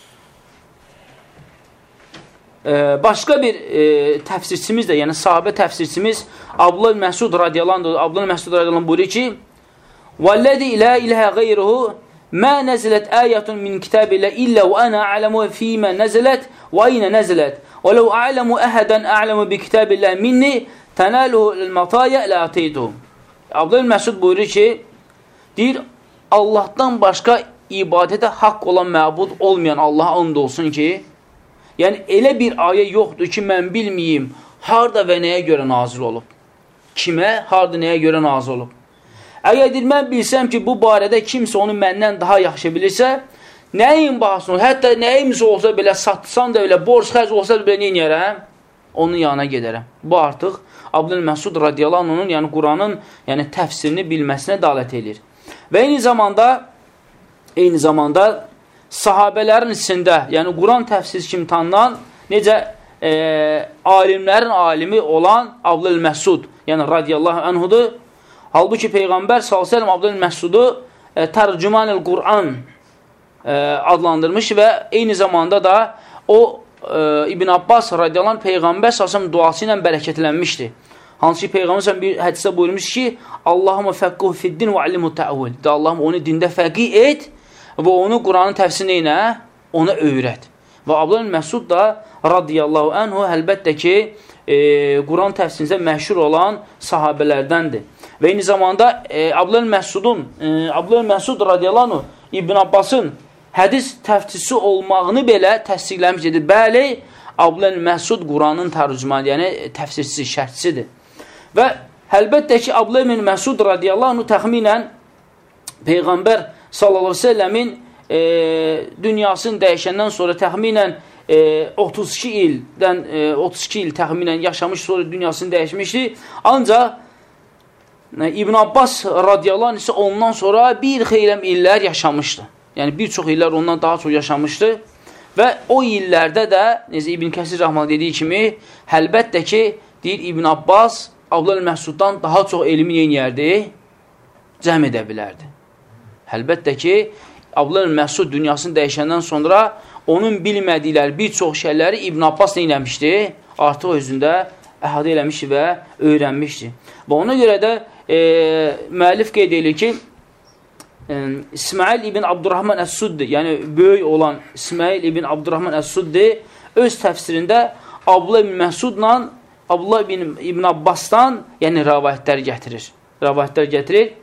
e, başqa bir e, təfsirçimiz də, yəni sahabə təfsirçimiz Abdullah Məsud radiyallahu anh, Abdullah Məsud radiyallahu anh buyurur ki, وَالَّذِي لَا إِلَهَ غَيْرُهُ مَا نَزِلَتْ آيَةٌ مِنْ كِتَابِ اللَّهِ إِلَّا وَأَنَا أَعْلَمُ فِيمَا نَزَلَتْ وَأَيْنَ نَزَلَتْ وَلَوْ أَعْلَمُ أَحَدًا أَعْلَمُ بِكِتَابِ اللَّهِ مِنِّي Tənəluhu l-mataya l-ateytuhum. Abdül Məsud buyurur ki, deyir, Allahdan başqa ibadətə haqq olan məbud olmayan Allaha and olsun ki, yəni elə bir ayə yoxdur ki, mən bilməyim, harda və nəyə görə nazil olub. Kimə, harda, nəyə görə nazil olub. Əgər deyir, mən bilsəm ki, bu barədə kimsə onu məndən daha yaxşı bilirsə, nəyin bahasını, hətta nəyimsə olsa belə satsam da belə, borc xərc olsa da belə neynəyərəm? Onun yanına gedərəm. Bu artıq Abdül Məsud radiyallahu anh'ın, yəni Quranın yəni təfsirini bilməsinə dalət edir. Və eyni zamanda eyni zamanda sahabələrin içində, yəni Quran təfsiri kimi tanınan, necə e, alimlərin alimi olan Abdül Məsud, yəni radiyallahu anhudur. Halbuki Peyğəmbər sallallahu əleyhi və səlləm Abdül Məsudu e, tərcümanül Quran e, adlandırmış və eyni zamanda da o İbn Abbas radiyallahu anh Peyğəmbər sallallahu duası ilə bərəkətlənmişdi. Hansı ki, Peyğəmbər bir hədisdə buyurmuş ki, Allahumma fəqquhu fiddin və allimhu tə'vil. Allahım onu dində fəqih et və onu Quranın təfsirini ilə ona öyrət. Və Abdullah Məsud da radiyallahu anhu əlbəttə ki, e, Quran təfsirində məşhur olan sahabələrdəndir. Və eyni zamanda e, Abdullah Məsudun, e, Abdullah Məsud radiyallahu anhu İbn Abbasın hədis təfsirçisi olmağını belə təsdiqləmiş edir. Bəli, Abdullah Məsud Quranın tərcümanı, yəni təfsirçisi, şərhçisidir. Və əlbəttə ki, Abdullah Məsud radiyallahu anh təxminən Peyğəmbər sallallahu əleyhi və səlləmin e, dünyasını dəyişəndən sonra təxminən e, otuz iki ildən e, otuz iki il təxminən yaşamış, sonra dünyasını dəyişmişdi. Ancaq e, İbn Abbas radiyallahu anh isə ondan sonra bir xeyləm illər yaşamışdı. Yəni, bir çox illər ondan daha çox yaşamışdı və o illərdə də, necə İbn Kəsir Rəhman dediyi kimi, əlbəttə ki, deyir İbn Abbas, Abdullah Məsuddan daha çox elmi yenyərdi, cəm edə bilərdi. Əlbəttə ki, Abdullah Məsud dünyasını dəyişəndən sonra onun bilmədikləri bir çox şeyləri İbn Abbas nə eləmişdi? Artıq özündə əhadə eləmişdi və öyrənmişdi. Və ona görə də e, müəllif qeyd edir ki, İsmail ibn Abdurrahman Əs-Suddi, yəni böyük olan İsmail ibn Abdurrahman Əs-Suddi öz təfsirində Abdullah ibn Məsudla Abdullah ibn, ibn Abbasdan yəni rəvayətlər gətirir. Rəvayətlər gətirir.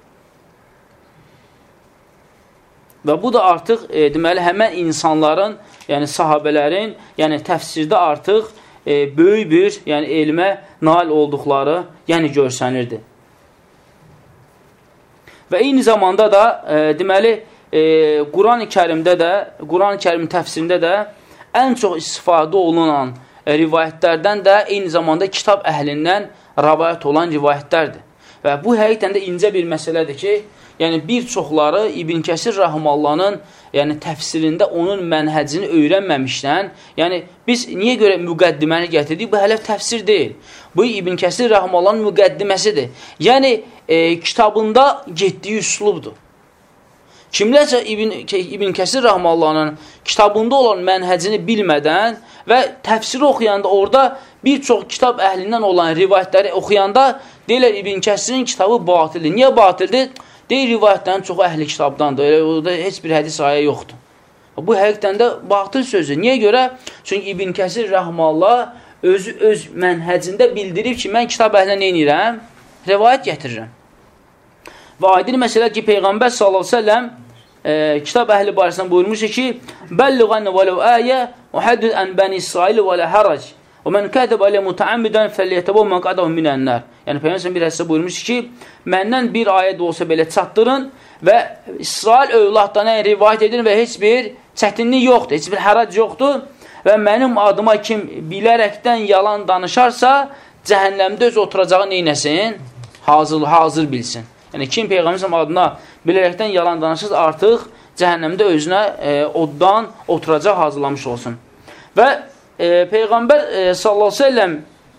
Və bu da artıq e, deməli həmən insanların, yəni sahabələrin, yəni təfsirdə artıq e, böyük bir, yəni elmə nail olduqları, yəni görsənirdi. Və eyni zamanda da e, deməli e, Quran-ı Kərimdə də, Quran-ı Kərimin təfsirində də ən çox istifadə olunan e, rivayətlərdən də eyni zamanda kitab əhlindən rəvayət olan rivayətlərdir. Və bu həqiqətən də incə bir məsələdir ki, yəni bir çoxları İbn Kəsir Rəhmallahın yəni təfsirində onun mənhəcini öyrənməmişdən, yəni biz niyə görə müqəddiməni gətirdik? Bu hələ təfsir deyil. Bu İbn Kəsir Rəhmallahın müqəddiməsidir. Yəni e, kitabında getdiyi üslubdur. Kimlərsə İbn, İbn Kəsir Rəhmallahın kitabında olan mənhəcini bilmədən və təfsiri oxuyanda orada bir çox kitab əhlindən olan rivayətləri oxuyanda deyirlər İbn Kəsirin kitabı batildir. Niyə batildir? Deyir, rivayətlərin çoxu əhli kitabdandır. Elə orada heç bir hədis ayə yoxdur. Bu həqiqətən də batıl sözdür. Niyə görə? Çünki İbn Kəsir Rəhmallah özü öz mənhəcində bildirib ki, mən kitab əhlinə nə edirəm? Rivayət gətirirəm. Və aydın məsələ ki, Peyğəmbər sallallahu əleyhi və səlləm e, kitab əhli barəsində buyurmuşdur ki, "Bəlliğan və law ayə və haddid an bani İsrail və la harac. Və men kədəb alə mutəammidən fəliyətəbə məqadahu minən nar." Yəni Peyğəmbər bir hədisdə buyurmuş ki, məndən bir ayə də olsa belə çatdırın və İsrail övladlarına rivayət edin və heç bir çətinlik yoxdur, heç bir hərac yoxdur və mənim adıma kim bilərəkdən yalan danışarsa, cəhənnəmdə öz oturacağı neynəsin? Hazır, hazır bilsin. Yəni kim Peyğəmbər adına bilərəkdən yalan danışırsa, artıq cəhənnəmdə özünə e, oddan oturacaq hazırlamış olsun. Və e, Peyğəmbər e, sallallahu aleyhi ve sellem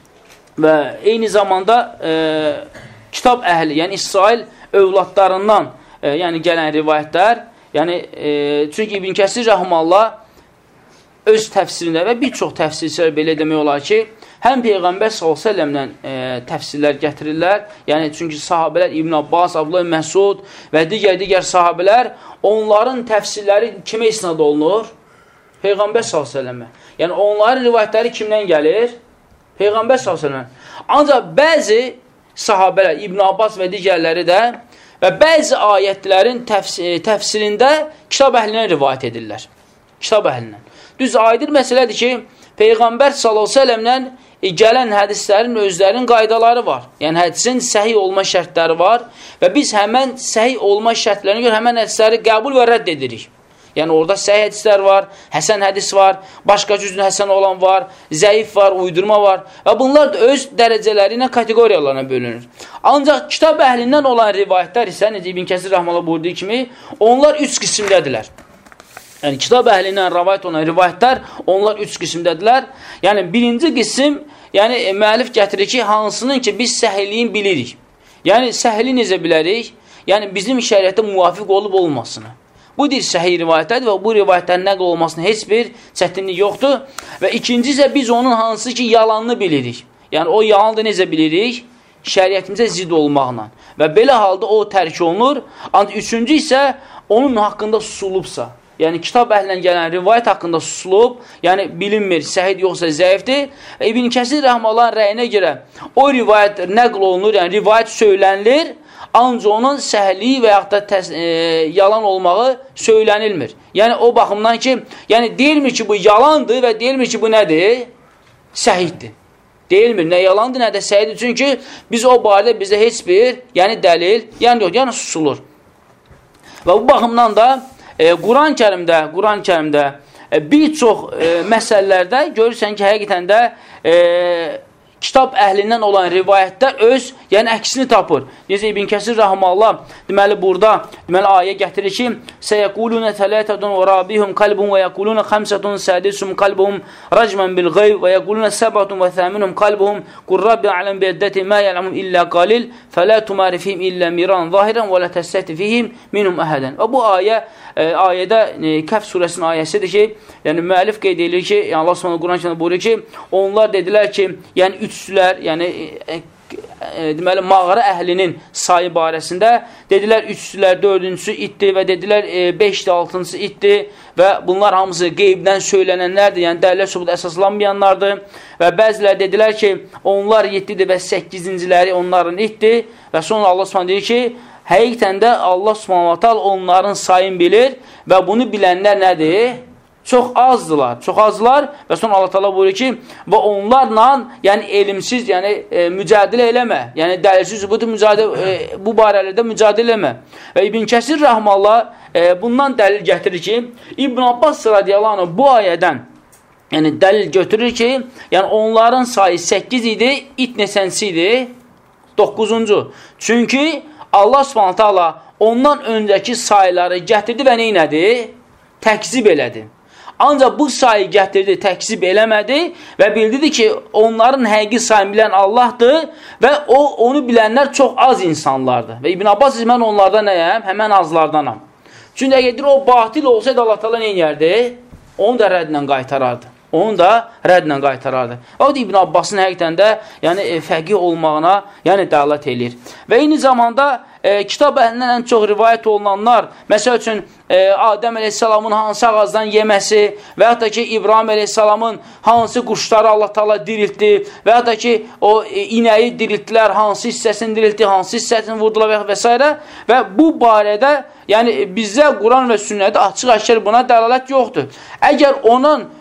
və eyni zamanda e, kitab əhli, yəni İsrail övladlarından e, yəni gələn rivayətlər, yəni e, çünki İbn Kəsir rəhməllah öz təfsirində və bir çox təfsirçilər belə demək olar ki, həm Peyğəmbər sallallahu əleyhi və səlləmlə e, təfsirlər gətirirlər. Yəni çünki sahabelər İbn Abbas, Abdullah ibn Məsud və digər-digər sahabelər onların təfsirləri kimə isnad olunur? Peyğəmbər sallallahu əleyhi və səlləmə. Yəni onların rivayətləri kimdən gəlir? Peyğəmbər sallallahu əleyhi və səlləm. Ancaq bəzi sahabelər İbn Abbas və digərləri də və bəzi ayətlərin təfsir, təfsirində kitab əhlindən rivayət edirlər. Kitab əhlindən. Düz aydın məsələdir ki, Peyğəmbər sallallahu əleyhi və səlləmdən gələn hədislərin özlərinin qaydaları var. Yəni hədisin səhih olma şərtləri var və biz həmən səhih olma şərtlərinə görə həmən hədisləri qəbul və rədd edirik. Yəni orada səhih hədislər var, həsən hədis var, başqa cüzün həsən olan var, zəif var, uydurma var və bunlar da öz dərəcələri ilə kateqoriyalarına bölünür. Ancaq kitab əhlindən olan rivayətlər isə, necə İbn Kəsir rəhməllah buyurduğu kimi, onlar üç qismdədirlər. Yəni, kitab əhlindən rivayət olan rivayətlər, onlar üç qismdədirlər. Yəni, birinci qism, yəni, müəllif gətirir ki, hansının ki, biz səhilliyin bilirik. Yəni, səhili necə bilərik? Yəni, bizim şəriətə müvafiq olub olmasını. Bu deyil səhih rivayətlərdir və bu rivayətlərin nəql olmasına heç bir çətinlik yoxdur. Və ikinci isə biz onun hansı ki, yalanını bilirik. Yəni, o yalanı da necə bilirik? Şəriətimizə zid olmaqla. Və belə halda o tərk olunur. Ancaq üçüncü isə onun haqqında susulubsa. Yəni, kitab əhlindən gələn rivayət haqqında susulub, yəni bilinmir, səhid yoxsa zəifdir. İbn Kəsir rəhməllahın rəyinə görə o rivayət nəql olunur, yəni rivayət söylənilir, ancaq onun səhliyi və yaxud da təs, e, yalan olmağı söylənilmir. Yəni, o baxımdan ki, yəni deyilmir ki, bu yalandır və deyilmir ki, bu nədir? Səhiddir. Deyilmir, nə yalandır, nə də səhiddir. Çünki biz o barədə bizdə heç bir, yəni dəlil, yəni yox, yəni susulur. Və bu baxımdan da E, Quran-ı Kərimdə, Quran-ı Kərimdə e, bir çox e, məsələlərdə görürsən ki, həqiqətən də e, kitab əhlindən olan rivayətlər öz, yəni əksini tapır. Necə İbn Kəsir rəhməllah deməli burada deməli ayə gətirir ki, "Seyəquluna thalathatun və rabihum qalbun və yəquluna xamsatun sadisum qalbuhum rajman bil ghayb və yəquluna sab'atun və thaminum qalbuhum qul rabbi a'lam bi iddati ma ya'lamun illa qalil fala tumari fihim illa miran zahiran və la tastati fihim minhum ahadan." Və bu ayə e, ayədə e, Kəf surəsinin ayəsidir ki, yəni müəllif qeyd edir ki, yəni Allah Subhanahu Quran-ı buyurur ki, onlar dedilər ki, yəni üçsülər, yəni e, e, deməli mağara əhlinin sayı barəsində dedilər üçsülər, dördüncüsü itdi və dedilər e, beşdi, altıncısı itdi və bunlar hamısı qeybdən söylənənlərdir, yəni dəlillər sübuta əsaslanmayanlardır və bəzilər dedilər ki, onlar yeddidir və səkkizinciləri onların itdi və sonra Allah Subhanahu deyir ki, həqiqətən də Allah Subhanahu taala onların sayını bilir və bunu bilənlər nədir? Çox azdılar, çox azdılar və sonra Allah Taala buyurur ki, və onlarla, yəni elimsiz, yəni e, mücadilə eləmə. Yəni dəlilsiz bu mücadilə e, bu barələrdə mücadilə eləmə. Və İbn Kəsir rəhməllah e, bundan dəlil gətirir ki, İbn Abbas radiyallahu anh bu ayədən yəni dəlil götürür ki, yəni onların sayı səkkiz idi, it neçənsi idi? doqquzuncu. Çünki Allah Subhanahu taala ondan öncəki sayları gətirdi və neynədi? Təkzib elədi. Ancaq bu sayı gətirdi, təkzib eləmədi və bildirdi ki, onların həqiqi sayını bilən Allahdır və o, onu bilənlər çox az insanlardır. Və İbn Abbas mən onlardan nəyəm? Həmən azlardanam. Çünki əgər o batil olsaydı Allah Taala nə edərdi? Onu da rədlə qaytarardı. Onu da rədlə qaytarardı. O da İbn Abbasın həqiqətən də yəni, fəqih olmağına yəni, dəlalət eləyir. Və eyni zamanda e, kitab əhlindən ən çox rivayət olunanlar, məsəl üçün e, Adəm əleyhissalamın hansı ağacdan yeməsi və yaxud da ki, İbrahim əleyhissalamın hansı quşları Allah Taala diriltdi və yaxud da ki, o e, inəyi diriltdilər, hansı hissəsini diriltdi, hansı hissəsini vurdular və s. Və bu barədə yəni bizdə Quran və sünnədə açıq-aşkar buna dəlalət yoxdur. Əgər onun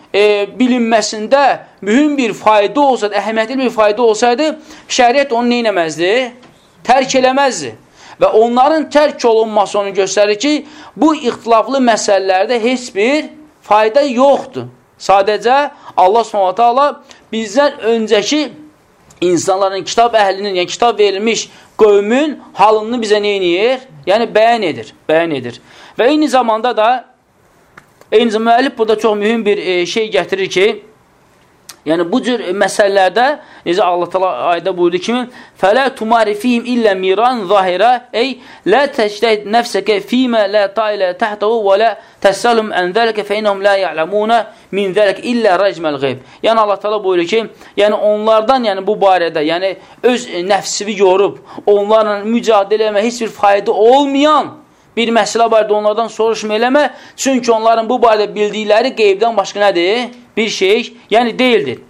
e, bilinməsində mühüm bir fayda olsaydı, əhəmiyyətli bir fayda olsaydı, şəriət onu neynəməzdi? Tərk eləməzdi. Və onların tərk olunması onu göstərir ki, bu ixtilaflı məsələlərdə heç bir fayda yoxdur. Sadəcə Allah Subhanahu taala bizdən öncəki insanların, kitab əhlinin, yəni kitab verilmiş qövmün halını bizə nə edir? Yəni bəyan edir, bəyan edir. Və eyni zamanda da, eyni zamanda müəllif burada çox mühüm bir e, şey gətirir ki, yəni bu cür məsələlərdə, necə Allah Teala ayədə buyurdu kimi, فَلَا تُمَارِ فِيهِمْ إِلَّا مِيرًا ظَاهِرًا Ey, لَا تَجْتَهِدْ نَفْسَكَ فِي مَا لَا طَائِلَ تَحْتَهُ وَلَا تَسْأَلْهُمْ عَنْ ذَلِكَ فَإِنَّهُمْ لَا يَعْلَمُونَ مِنْ ذَلِكَ إِلَّا رَجْمَ الْغَيْبِ Yəni Allah Teala buyurur ki, yəni onlardan, yəni bu barədə, yəni öz nəfsini yorub, onlarla mücadilə etmə heç bir fayda olmayan bir məsələ barədə onlardan soruşma eləmə, çünki onların bu barədə bildikləri qeybdən başqa nədir? Bir şey, yəni deyildir.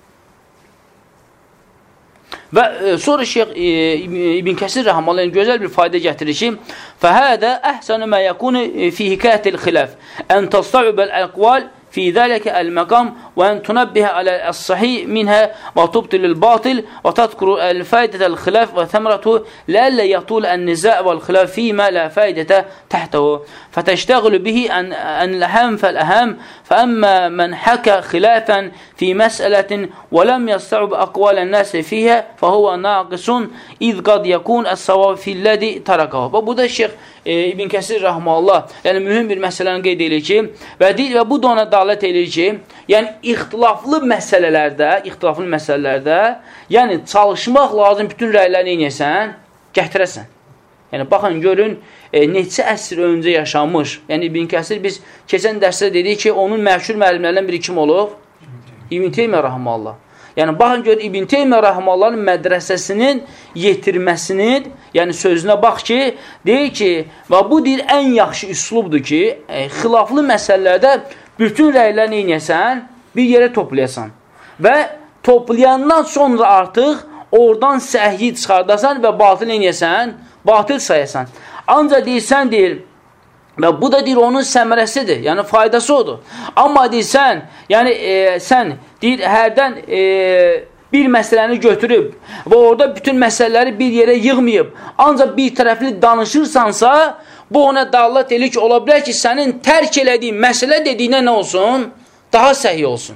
Və e, sonra Şeyx e, İbn Kəsir rəhməhullah gözəl bir fayda gətirir ki, فَهَذَا أَحْسَنُ مَا يَكُونُ فِي حِكَايَةِ الْخِلَافِ أَنْ تَصْطَعُبَ الْأَقْوَالِ في ذلك المقام وأن تنبه على الصحيح منها وتبطل الباطل وتذكر الفائدة الخلاف وثمرته لئلا يطول النزاع والخلاف فيما لا فائدة تحته فتشتغل به عن الأهم فالأهم فأما من حكى خلافا في مسألة ولم يستوعب أقوال الناس فيها فهو ناقص إذ قد يكون الصواب في الذي تركه. Və bu da Şeyx e, İbn Kəsir rəhməhullah, yəni mühüm bir məsələni qeyd edir ki, və, deyil, və bu da ona dalət edir ki, yəni ixtilaflı məsələlərdə, ixtilaflı məsələlərdə, yəni çalışmaq lazım bütün rəyləri neynəyəsən, gətirəsən. Yəni baxın, görün, e, neçə əsr öncə yaşamış. Yəni İbn Kəsir biz keçən dərsdə dedik ki, onun məşhur müəllimlərindən biri kim olub? İbn Teymiyyə rəhməhullah. Yəni, baxın, gör, İbn Teymiyyə rəhməllahın mədrəsəsinin yetirməsinin, yəni sözünə bax ki, deyir ki, və bu deyir, ən yaxşı üslubdur ki, e, xilaflı məsələlərdə bütün rəylər neynəyəsən, bir yerə toplayasan. Və toplayandan sonra artıq oradan səhih çıxardasan və batıl neynəyəsən, batıl sayasan. Ancaq deyirsən, deyir, və bu da deyir, onun səmərəsidir, yəni faydası odur. Amma deyirsən, yəni e, sən deyir, hərdən e, bir məsələni götürüb və orada bütün məsələləri bir yerə yığmayıb, ancaq bir tərəfli danışırsansa, bu ona dallat edir ki, ola bilər ki, sənin tərk elədiyin məsələ dediyinə nə olsun? Daha səhiy olsun.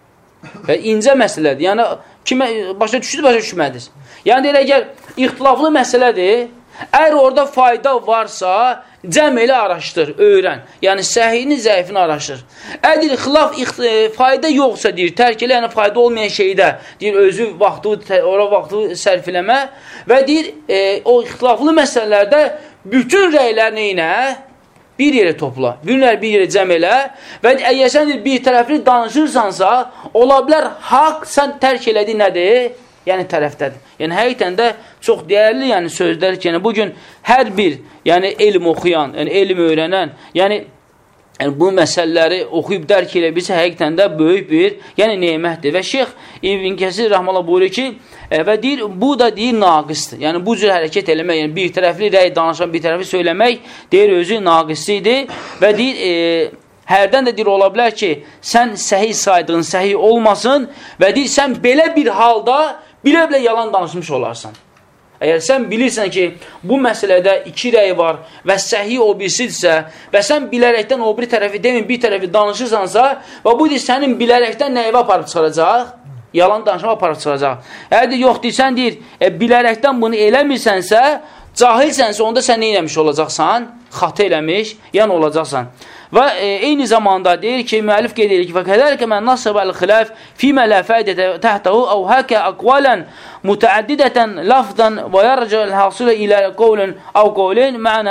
Və incə məsələdir. Yəni, kimə, başa düşdür, başa düşmədir. Yəni, deyir, əgər ixtilaflı məsələdir, əgər orada fayda varsa, cəm elə araşdır, öyrən. Yəni, səhiyini, zəifini araşdır. Əgər deyir, xilaf, fayda yoxsa, deyir, tərk elə, yəni fayda olmayan şeydə, deyir, özü vaxtı, ora vaxtı sərf eləmə və deyir, e, o ixtilaflı məsələlərdə bütün rəylər neynə? Bir yerə topla, bir yerə cəm elə və əgər sən deyir, bir tərəfli danışırsansa, ola bilər, haqq sən tərk elədiyi nədir? Yəni tərəfdədir. Yəni həqiqətən də çox dəyərli yəni sözlər ki, yəni bugün hər bir yəni elm oxuyan, yəni elm öyrənən, yəni, yəni bu məsələləri oxuyub dərk elə bilsə həqiqətən də böyük bir yəni nemətdir. Və Şeyx İbn Kəsir rəhməhullah buyurur ki, e, və deyir, bu da deyir naqisdir. Yəni bu cür hərəkət eləmək, yəni bir tərəfli rəy danışan, bir tərəfli söyləmək deyir özü naqisidir və deyir, e, hərdən də deyir, ola bilər ki, sən səhiy saydığın səhiy olmasın və deyir, sən belə bir halda bilə-bilə yalan danışmış olarsan. Əgər sən bilirsən ki, bu məsələdə iki rəy var və səhiy o birisidirsə və sən bilərəkdən o bir tərəfi demin, bir tərəfi danışırsansa və bu deyir, sənin bilərəkdən nəyivə aparıb çıxaracaq? Yalan danışma aparıb çıxaracaq. Əgər deyir, yox deyirsən, deyir, e, bilərəkdən bunu eləmirsənsə, cahilsənsə, onda sən nə eləmiş olacaqsan? Xatı eləmiş, yəni olacaqsan. Və e, eyni zamanda deyir ki, müəllif qeyd edir ki, فَكَذَلِكَ مَنْ نَصَبَ الْخِلَافِ فِيمَ لَا فَائِدَةَ تَحْتَهُ أَوْ هَكَ أَقْوَالًا مُتَعَدِّدَةً لَفْظًا وَيَرْجَعُ الْحَاصِلَ إِلَى قَوْلٍ أَوْ قَوْلٍ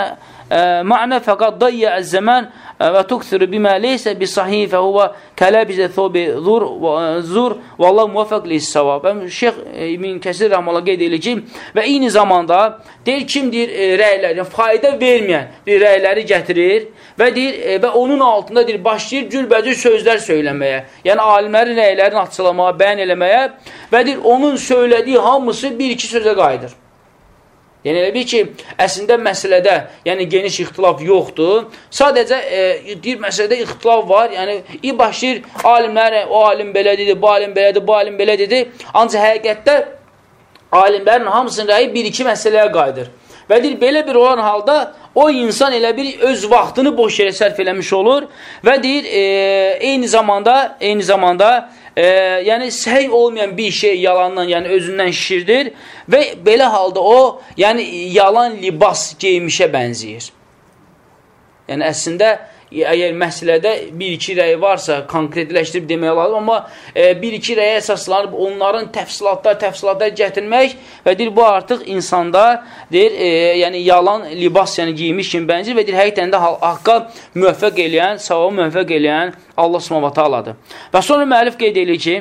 مَعْنَى فَقَدْ ضَيَّعَ الزَّمَانِ وَتُكْثِرُ بِمَا لَيْسَ بِصَحِيحٍ فَهُوَ كَلَابِسِ ثَوْبِ زُرْ وَاللّٰهُ مُوَفَّقْ لِلسَّوَابِ. Şeyx İbn Kəsir rəhməhullah qeyd edir ki, və eyni zamanda deyir, kim deyir, e, rəyləri, yəni, fayda verməyən bir rəyləri gətirir və deyir, e, və onun altında deyir, başlayır cürbəcür sözlər söyləməyə, yəni alimlərin rəylərini açıqlamağa, bəyan eləməyə və deyir, onun söylədiyi hamısı bir-iki sözə qayıdır. Yəni, elə bir ki, əslində məsələdə yəni, geniş ixtilaf yoxdur. Sadəcə, e, deyir, məsələdə ixtilaf var. Yəni, i başlayır, alimlər, o alim belə dedi, bu alim belə dedi, bu alim belə dedi. Ancaq həqiqətdə alimlərin hamısının rəyi bir-iki məsələyə qayıdır. Və deyir, belə bir olan halda o insan elə bir öz vaxtını boş yerə sərf eləmiş olur və deyir, e, eyni zamanda, eyni zamanda e, yəni səhih olmayan bir şey yalandan, yəni özündən şişirdir və belə halda o, yəni yalan libas geymişə bənzəyir. Yəni əslində, əgər məsələdə bir-iki rəy varsa, konkretləşdirib demək lazım, amma e, bir-iki rəyə əsaslanıb onların təfsilatlar, təfsilatlar gətirmək və deyir, bu artıq insanda deyir, e, yəni yalan libas yəni, giymiş kimi bənzir və deyir, həqiqətən də haqqa müvəffəq eləyən, savaba müvəffəq eləyən Allah Subhanahu va Taaladır. Və sonra müəllif qeyd edir ki,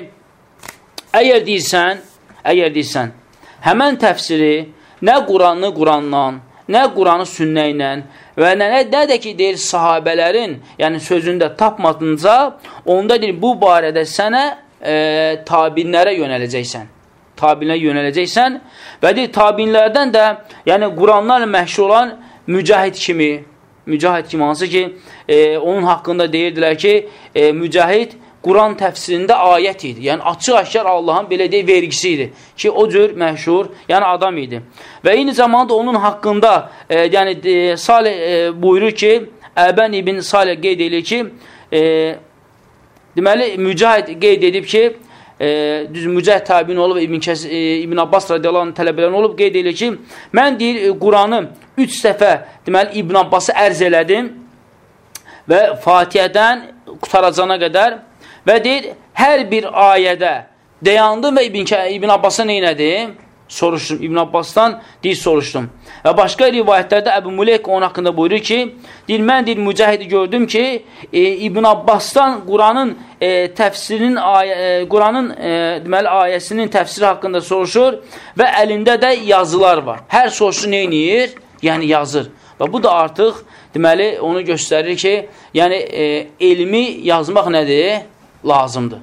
əgər deyirsən, əgər deyirsən, həmən təfsiri nə Quranı Qurandan, nə Quranı sünnə ilə və nə, nə də ki, deyir, sahabələrin yəni sözündə tapmadınca, onda deyir, bu barədə sənə e, tabinlərə yönələcəksən. Tabinlərə yönələcəksən və deyir, tabinlərdən də yəni Quranlarla məşhur olan Mücahid kimi, Mücahid kimi hansı ki, e, onun haqqında deyirdilər ki, e, Mücahid Quran təfsirində ayət idi. Yəni, açıq-aşkar Allahın belə deyək vergisi idi ki, o cür məşhur, yəni adam idi. Və eyni zamanda onun haqqında e, yəni, e, Salih e, buyurur ki, Əbən ibn Salih qeyd edir ki, e, deməli, Mücahid qeyd edib ki, e, düz Mücahid tabiin olub, İbn, Kəs, e, İbn Abbas radiyallahu anh tələbələrin olub, qeyd edir ki, mən deyir, Quranı üç dəfə, deməli, İbn Abbası ərz elədim və Fatihədən qutaracana qədər və deyir, hər bir ayədə dayandım və İbn, İbn Abbas'a neynədim? Soruşdum. İbn Abbas'dan deyir, soruşdum. Və başqa rivayətlərdə Əbu Muleyk onun haqqında buyurur ki, deyir, mən deyir, Mücahidi gördüm ki, e, İbn Abbas'dan Quranın e, təfsirinin, e, Quranın e, deməli, ayəsinin təfsiri haqqında soruşur və əlində də yazılar var. Hər soruşu neyniyir? Yəni yazır. Və bu da artıq, deməli, onu göstərir ki, yəni e, elmi yazmaq nədir? Lazımdır.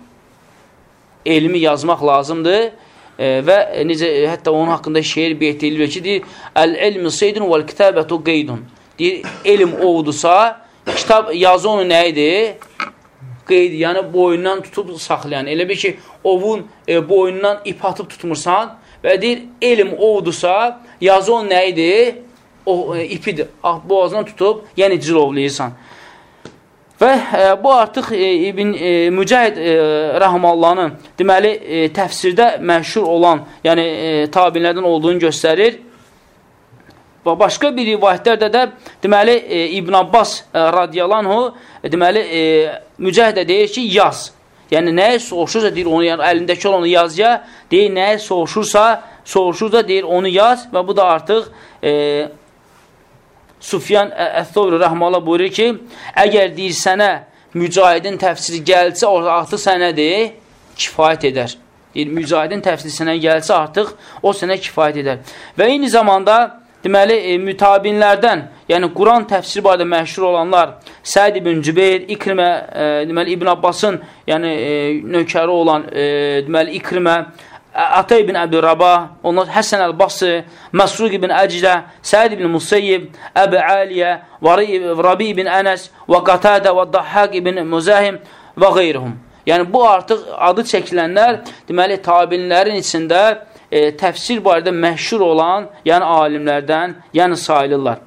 Elmi yazmaq lazımdır e, və necə, hətta onun haqqında şeir beyt edilir ki, deyir, Əl-ilmi seydun vəl-kitabətu qeydun. Deyir, elm ovdusa, kitab yazı onu nə idi? Qeyd, yəni boyundan tutub saxlayan. Elə bir ki, ovun e, boyundan ip atıb tutmursan və deyir, elm ovdusa, yazı onu nə idi? O e, ipidir. Ah, boğazdan tutub, yəni cilovlayırsan. Və e, bu artıq e, İbn e, Mücahid e, Rəhmallahının deməli e, təfsirdə məşhur olan, yəni e, tabinlərdən olduğunu göstərir. Və başqa bir rivayətlərdə də deməli e, İbn Abbas e, radiyallahu anhu e, deməli e, Mücahidə deyir ki, yaz. Yəni nəyə soğuşursa deyir onu, yəni əlindəki olanı yaz ya, deyir nəyə soğuşursa, soğuşursa deyir onu yaz və bu da artıq e, Sufyan Əth-Thawri rəhməhullah buyurur ki, əgər deyir sənə Mücahidin təfsiri gəlsə, artıq sənədir, kifayət edər. Deyir, Mücahidin təfsiri sənə gəlsə, artıq o sənə kifayət edər. Və eyni zamanda, deməli, e, mütabinlərdən, yəni Quran təfsiri barədə məşhur olanlar, Səid ibn Cübeyr, İkrimə, e, deməli, İbn Abbasın, yəni e, nökəri olan, e, deməli, İkrimə, Ata ibn Əbi Rabah, onlar Həsən Əl-Basri, Məsruq ibn Əcdə, Səid ibn Musayyib, Əbi Aliyə, Rabi ibn Ənəs və Qatadə və Dahhaq ibn Müzahim və qeyruhum. Yəni, bu artıq adı çəkilənlər, deməli, tabinlərin içində e, təfsir barədə məşhur olan, yəni alimlərdən, yəni sayılırlar.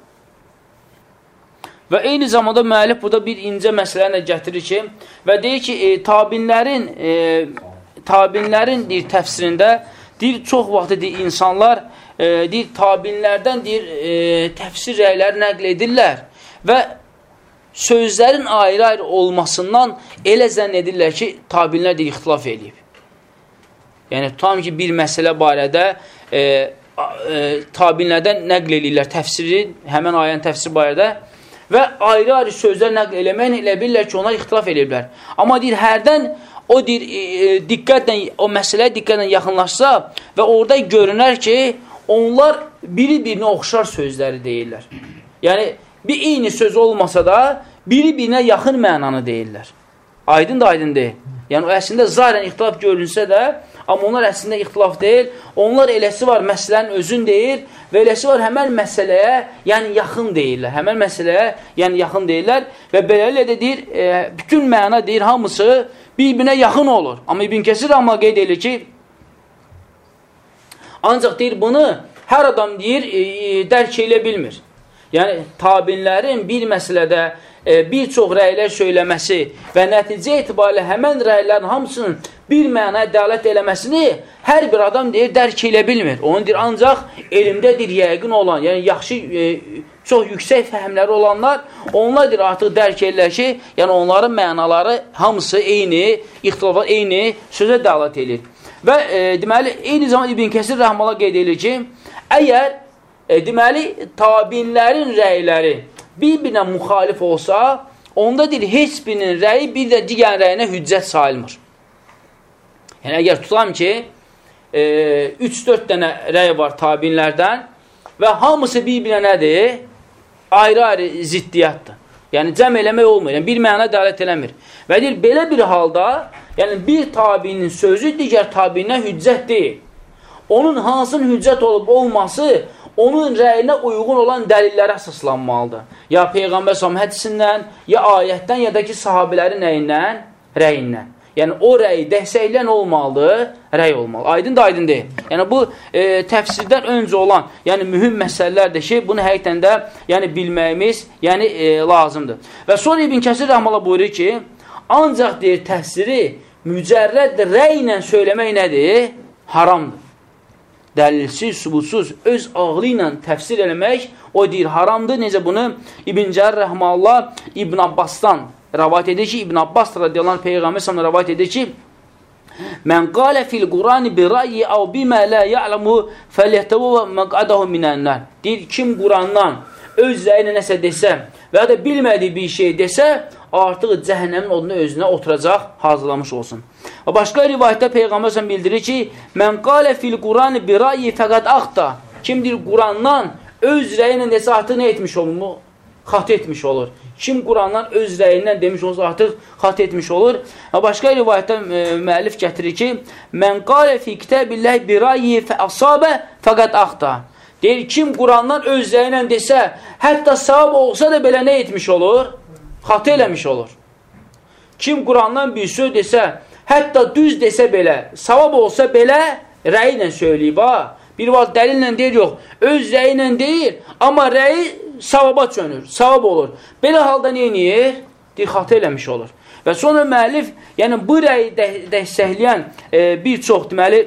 Və eyni zamanda müəllif burada bir incə məsələni gətirir ki, və deyir ki, e, tabinlərin e, tabinlərin deyir, təfsirində deyir, çox vaxtı deyir, insanlar e, deyir, tabinlərdən deyir, e, təfsir rəyləri nəql edirlər və sözlərin ayrı-ayrı olmasından elə zənn edirlər ki, tabinlər deyir, ixtilaf edib. Yəni, tutam ki, bir məsələ barədə e, e, tabinlərdən nəql edirlər təfsiri, həmən ayənin təfsiri barədə və ayrı-ayrı sözlər nəql eləməklə elə bilirlər ki, onlar ixtilaf ediblər. Amma deyir, hərdən o deyir, e, diqqətlə, o məsələyə diqqətlə yaxınlaşsa və orada görünər ki, onlar biri-birinə oxşar sözləri deyirlər. Yəni, bir eyni söz olmasa da, biri-birinə yaxın mənanı deyirlər. Aydın da aydın deyil. Yəni, o əslində zahirən ixtilaf görünsə də, Amma onlar əslində ixtilaf deyil. Onlar eləsi var məsələnin özün deyir və eləsi var həmən məsələyə, yəni yaxın deyirlər. Həmən məsələyə, yəni yaxın deyirlər və belələ də deyir, e, bütün məna deyir, hamısı bir-birinə yaxın olur. Amma İbn Kəsir amma qeyd edir ki, ancaq deyir, bunu hər adam deyir, e, dərk elə bilmir. Yəni, tabinlərin bir məsələdə e, bir çox rəylər söyləməsi və nəticə etibarilə həmən rəylərin hamısının bir mənaya dəlalət eləməsini hər bir adam deyir, dərk elə bilmir. Onu deyir, ancaq elmdədir yəqin olan, yəni yaxşı, e, çox yüksək fəhmləri olanlar, onlar deyir, artıq dərk edirlər ki, yəni onların mənaları hamısı eyni, ixtilaflar eyni sözə dəlalət edir. Və e, deməli, eyni zaman İbn Kəsir rəhməhullah qeyd edir ki, əgər e, deməli, tabinlərin rəyləri bir-birinə müxalif olsa, onda deyir, heç birinin rəyi bir də digər rəyinə hüccət sayılmır. Yəni, əgər tutam ki, üç dörd e, dənə rəy var tabinlərdən və hamısı bir-birinə nədir? Ayrı-ayrı ziddiyyatdır. Yəni, cəm eləmək olmur. Yəni, bir məna dəlalət eləmir. Və deyir, belə bir halda, yəni, bir tabinin sözü digər tabindən hüccət deyil. Onun hansının hüccət olub olması, onun rəyinə uyğun olan dəlillərə əsaslanmalıdır. Ya Peyğəmbər s.ə.v hədisindən, ya ayətdən, ya da ki, sahabələrin nəyindən? Rəyindən. Yəni, o rəyi dəstəkləyən olmalıdır, rəy olmalı. Aydın da aydın deyil. Yəni, bu e, təfsirdən öncə olan, yəni mühüm məsələlərdir ki, bunu həqiqətən də yəni, bilməyimiz yəni, e, lazımdır. Və sonra İbn Kəsir rəhməhullah buyurur ki, ancaq deyir, təfsiri mücərrəd rəy ilə söyləmək nədir? Haramdır. Dəlilsiz, subutsuz, öz ağlı ilə təfsir eləmək, o deyir, haramdır. Necə bunu İbn Cərir rəhməhullah İbn Abbasdan rəvayət edir ki, İbn Abbas radiyallahu anh Peyğəmbər sallallahu rəvayət edir ki, mən qalə fil Qurani bi rəyi əv bimə lə ya'lamu fəliyyətəvə məqadahu minənlər. Deyir, kim Qurandan öz rəyinə nəsə desə və ya da bilmədiyi bir şey desə, artıq cəhənnəmin oduna özünə oturacaq, hazırlamış olsun. Və başqa rivayətdə Peyğəmbər sallallahu bildirir ki, mən qalə fil Qurani bi rəyi fəqət axta. Kim deyir, Qurandan öz rəyinə desə, artıq nə etmiş olur mu? Xat etmiş olur. Kim Qurandan öz rəyindən demiş olsa, artıq xat etmiş olur. Və başqa rivayətdə e, müəllif gətirir ki, mən qalə fi kitəbilləhi bi rəyi fə əsabə fəqət axta. Deyir, kim Qurandan öz rəyindən desə, hətta savab olsa da belə nə etmiş olur? Xat eləmiş olur. Kim Qurandan bir söz desə, hətta düz desə belə, savab olsa belə rəyi ilə söyləyib, ha? Bir vaxt dəlillə deyir, yox, öz rəyi ilə deyir, amma rəyi savaba çönür, savab olur. Belə halda neyiniyir? Deyir, xatı eləmiş olur. Və sonra müəllif, yəni bu rəyi dəstəkləyən e, bir çox deməli,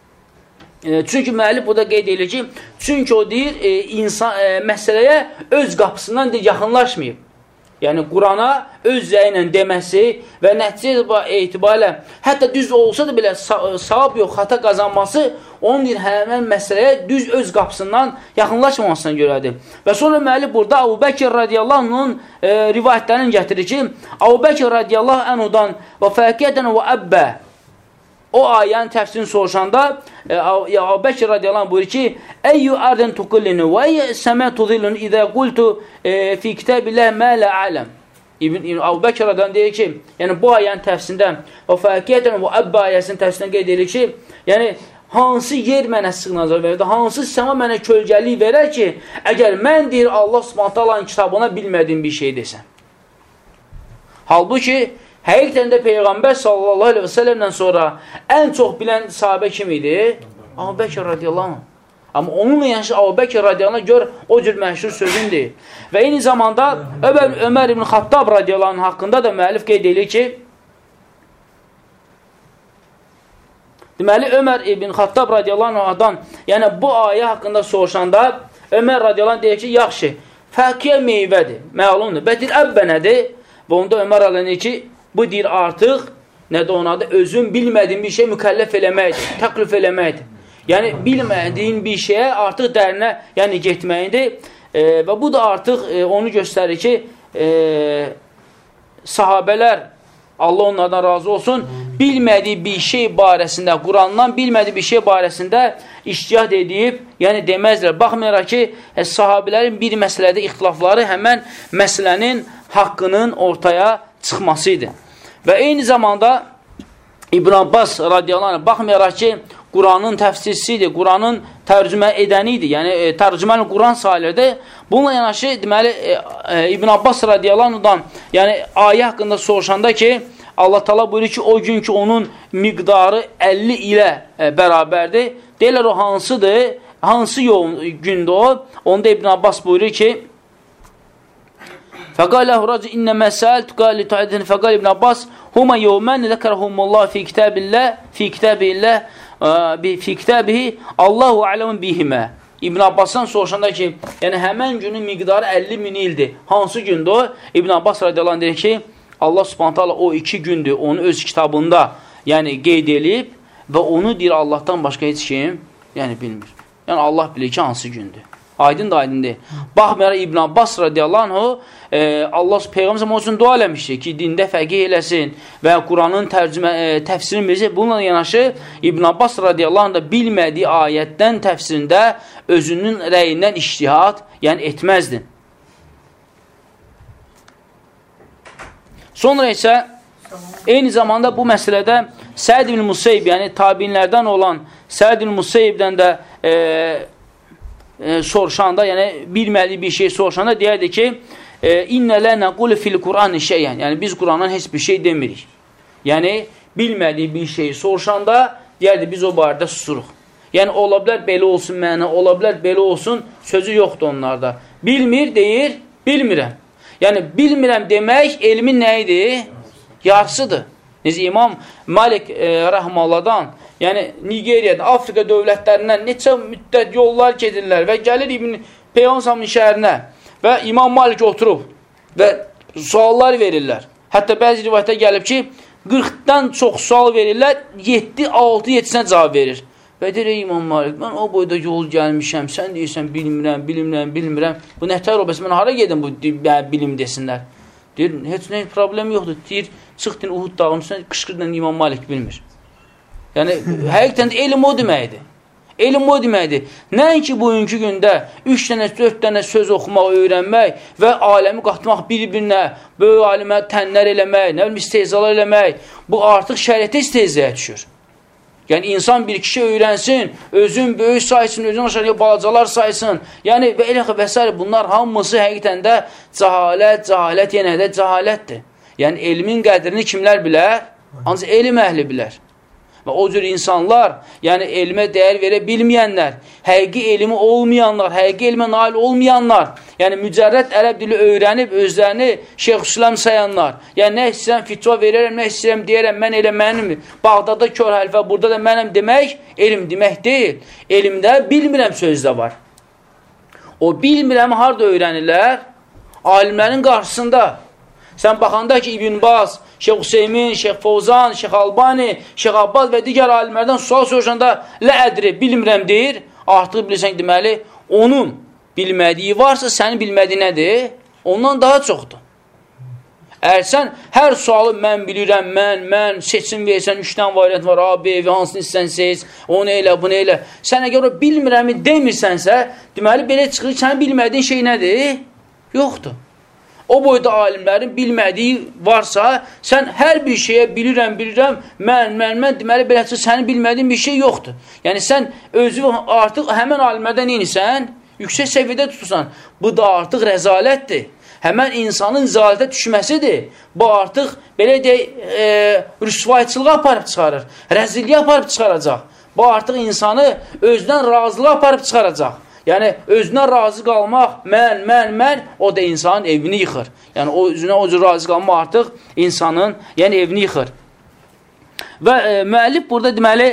e, çünki müəllif burada qeyd edir ki, çünki o deyir, e, insan, e, məsələyə öz qapısından deyir, yaxınlaşmayıb. Yəni, Qurana öz rəyi ilə deməsi və nəticə etibarilə, hətta düz olsa da belə savab yox, xata qazanması, onun deyir, həmən məsələyə düz öz qapısından yaxınlaşmamasına görədir. Və sonra müəllif burada Əbu Bəkir radiyallahu anh'ın e, rivayətlərini gətirir ki, Əbu Bəkir radiyallahu anhudan və fəqiyyətən və əbbə o ayənin təfsirini soruşanda Əbu Bəkir radiyallahu anh buyurur ki, Əyyü ərdən tuqillini və əyyü səmə tudillini idə qultu fi kitəbilləh mə lə ələm. Əbu Bəkir radiyallahu anh deyir ki, yəni bu ayənin təfsirində və fəqiyyətən və əbbə ayəsinin təfsirində qeyd edir ki, yəni hansı yer mənə sığınacaq verər, hansı səma mənə kölgəlik verər ki, əgər mən deyir Allah Subhanahu taalanın kitabına bilmədiyim bir şey desən. Halbuki, həqiqətən də Peyğəmbər sallallahu aleyhi və səlləmdən sonra ən çox bilən sahabə kim idi? Əbu Bəkir radiyallahu anh. Amma onunla yanaşı Əbu Bəkir radiyallahu anh gör o cür məşhur sözündür. Və eyni zamanda Ömər, Ömər ibn Xattab radiyallahu anh haqqında da müəllif qeyd edir ki, deməli Ömər ibn Xattab radiyallahu anhdan, yəni bu ayə haqqında soruşanda Ömər radiyallahu anh deyir ki, yaxşı, fəqiyyə meyvədir, məlumdur. Bədir əbbə nədir? Və onda Ömər radiyallahu anh ki, bu deyir artıq, nədir ona da özün bilmədiyin bir şey mükəlləf eləməkdir, təklif eləməkdir. Yəni, bilmədiyin bir şeyə artıq dərinə yəni, getməkdir. E, və bu da artıq e, onu göstərir ki, e, sahabələr, Allah onlardan razı olsun, bilmədiyi bir şey barəsində, Qurandan bilmədiyi bir şey barəsində iştihad edib, yəni deməzlər. Baxmayaraq ki, e, sahabələrin bir məsələdə ixtilafları həmən məsələnin haqqının ortaya çıxması idi. Və eyni zamanda İbn Abbas radiyallahu anh, baxmayaraq ki, Quranın təfsirçisidir, Quranın tərcümə edəni idi, yəni e, tərcüməli Quran sayılırdı. Bununla yanaşı, deməli, e, e, İbn Abbas radiyallahu anhdan, yəni ayə haqqında soruşanda ki, Allah Taala buyurur ki, o gün ki, onun miqdarı əlli ilə e, bərabərdir. Deyirlər, o hansıdır? Hansı gündür o? Onda İbn Abbas buyurur ki, فَقَالَهُ رَجُ اِنَّمَا سَأَلْتُ قَالِ تُعَدِّنِ فَقَالِ İbn Abbas هُمَا يَوْمَنِ ذَكَرَهُمُ اللّٰهِ فِي كِتَابِ اللّٰهِ فِي كِتَابِ اللّٰهِ فِي كِتَابِهِ Allahu عَلَمٌ بِهِمَا. İbn Abbas'dan soruşanda ki, yəni həmən günün miqdarı əlli min ildir. Hansı gündür o? İbn Abbas radiyallahu anh deyir ki, Allah subhanahu ta'ala o iki gündür, onu öz kitabında yəni qeyd edib və onu deyir Allahdan başqa heç kim yəni bilmir. Yəni Allah bilir ki, hansı gündür. Aydın da aydın deyil. Baxmayaraq İbn Abbas radiyallahu anh e, Allah Peyğəmbər o üçün dua eləmişdir ki, dində fəqih eləsin və Quranın tərcümə, e, təfsirini bilsin. Bununla yanaşı İbn Abbas radiyallahu anh da bilmədiyi ayətdən təfsirində özünün rəyindən iştihad yəni etməzdi. Sonra isə eyni zamanda bu məsələdə Səid ibn Musayyib, yəni tabinlərdən olan Səid ibn Musayyibdən də e, e, soruşanda, yəni bilmədiyi bir şey soruşanda deyərdi ki, İnnə lə nəqulu fil Qur'an şeyən, yəni biz Qurandan heç bir şey demirik. Yəni bilmədiyi bir şeyi soruşanda deyərdi biz o barədə susuruq. Yəni ola bilər belə olsun mənə, ola bilər belə olsun, sözü yoxdur onlarda. Bilmir deyir, bilmirəm. Yəni bilmirəm demək elmin nə idi? Yarısıdır. Necə İmam Malik e, Rəhmalladan, yəni Nigeriyadan, Afrika dövlətlərindən neçə müddət yollar gedirlər və gəlir İbn Peyğəmbərin şəhərinə və İmam Malik oturub və suallar verirlər. Hətta bəzi rivayətə gəlib ki, qırxdan çox sual verirlər, yeddi, altı, yeddisinə cavab verir. Və deyir, ey İmam Malik, mən o boyda yol gəlmişəm, sən deyirsən, bilmirəm, bilmirəm, bilmirəm. Bu nətər o, bəs mən hara gedim bu bilim desinlər. Deyir, heç nə problem yoxdur. Deyir, çıxdın Uhud dağının üstünə, qışqırdan İmam Malik bilmir. Yəni, həqiqətən də elm o deməkdir. Elm o deməkdir. Nəinki bugünkü gündə üç dənə, dörd dənə söz oxumaq, öyrənmək və aləmi qatmaq bir-birinə, böyük alimə tənlər eləmək, nə bilim, istehzalar eləmək, bu artıq şəriətə istehzaya düşür. Yəni, insan bir kişi öyrənsin, özün böyük saysın, özün aşağıya balacalar saysın. Yəni, və eləxə və s. bunlar hamısı həqiqətən də cəhalət, cəhalət yenə də cəhalətdir. Yəni, elmin qədrini kimlər bilər? Ancaq elm əhli bilər. Və o cür insanlar, yəni elmə dəyər verə bilməyənlər, həqiqi elmi olmayanlar, həqiqi elmə nail olmayanlar, yəni mücərrəd ərəb dili öyrənib özlərini Şeyxülislam sayanlar, yəni nə istəyirəm fitva verərəm, nə istəyirəm deyərəm, mən elə mənim, Bağdada kör həlfə, burada da mənəm demək, elm demək deyil. Elmdə bilmirəm sözdə var. O bilmirəm harada öyrənirlər? Alimlərin qarşısında. Sən baxanda ki, İbn Baz, Şeyx Hüseymin, Şeyx Fovzan, Şeyx Albani, Şeyx Abbas və digər alimlərdən sual soruşanda lə ədri, bilmirəm deyir, artıq bilirsən deməli, onun bilmədiyi varsa, sənin bilmədiyi nədir? Ondan daha çoxdur. Əgər sən hər sualı mən bilirəm, mən, mən, seçim versən, üçdən variant var, A, B, V, hansını istəyən seç, onu elə, bunu elə. Sən əgər o bilmirəmi demirsənsə, deməli, belə çıxır, sənin bilmədiyin şey nədir? Yoxdur. O boyda alimlərin bilmədiyi varsa, sən hər bir şeyə bilirəm, bilirəm, mən, mən, mən, deməli, beləcə sənin bilmədiyin bir şey yoxdur. Yəni, sən özü artıq həmən alimlərdən neynisən, yüksək səviyyədə tutursan. Bu da artıq rəzalətdir. Həmən insanın zalətə düşməsidir. Bu artıq, belə deyək, e, rüsvayçılığa aparıb çıxarır, rəzilliyə aparıb çıxaracaq. Bu artıq insanı özdən razılığa aparıb çıxaracaq. Yəni, özünə razı qalmaq, mən, mən, mən, o da insanın evini yıxır. Yəni, o, özünə o cür razı qalmaq artıq insanın, yəni evini yıxır. Və e, müəllif burada deməli,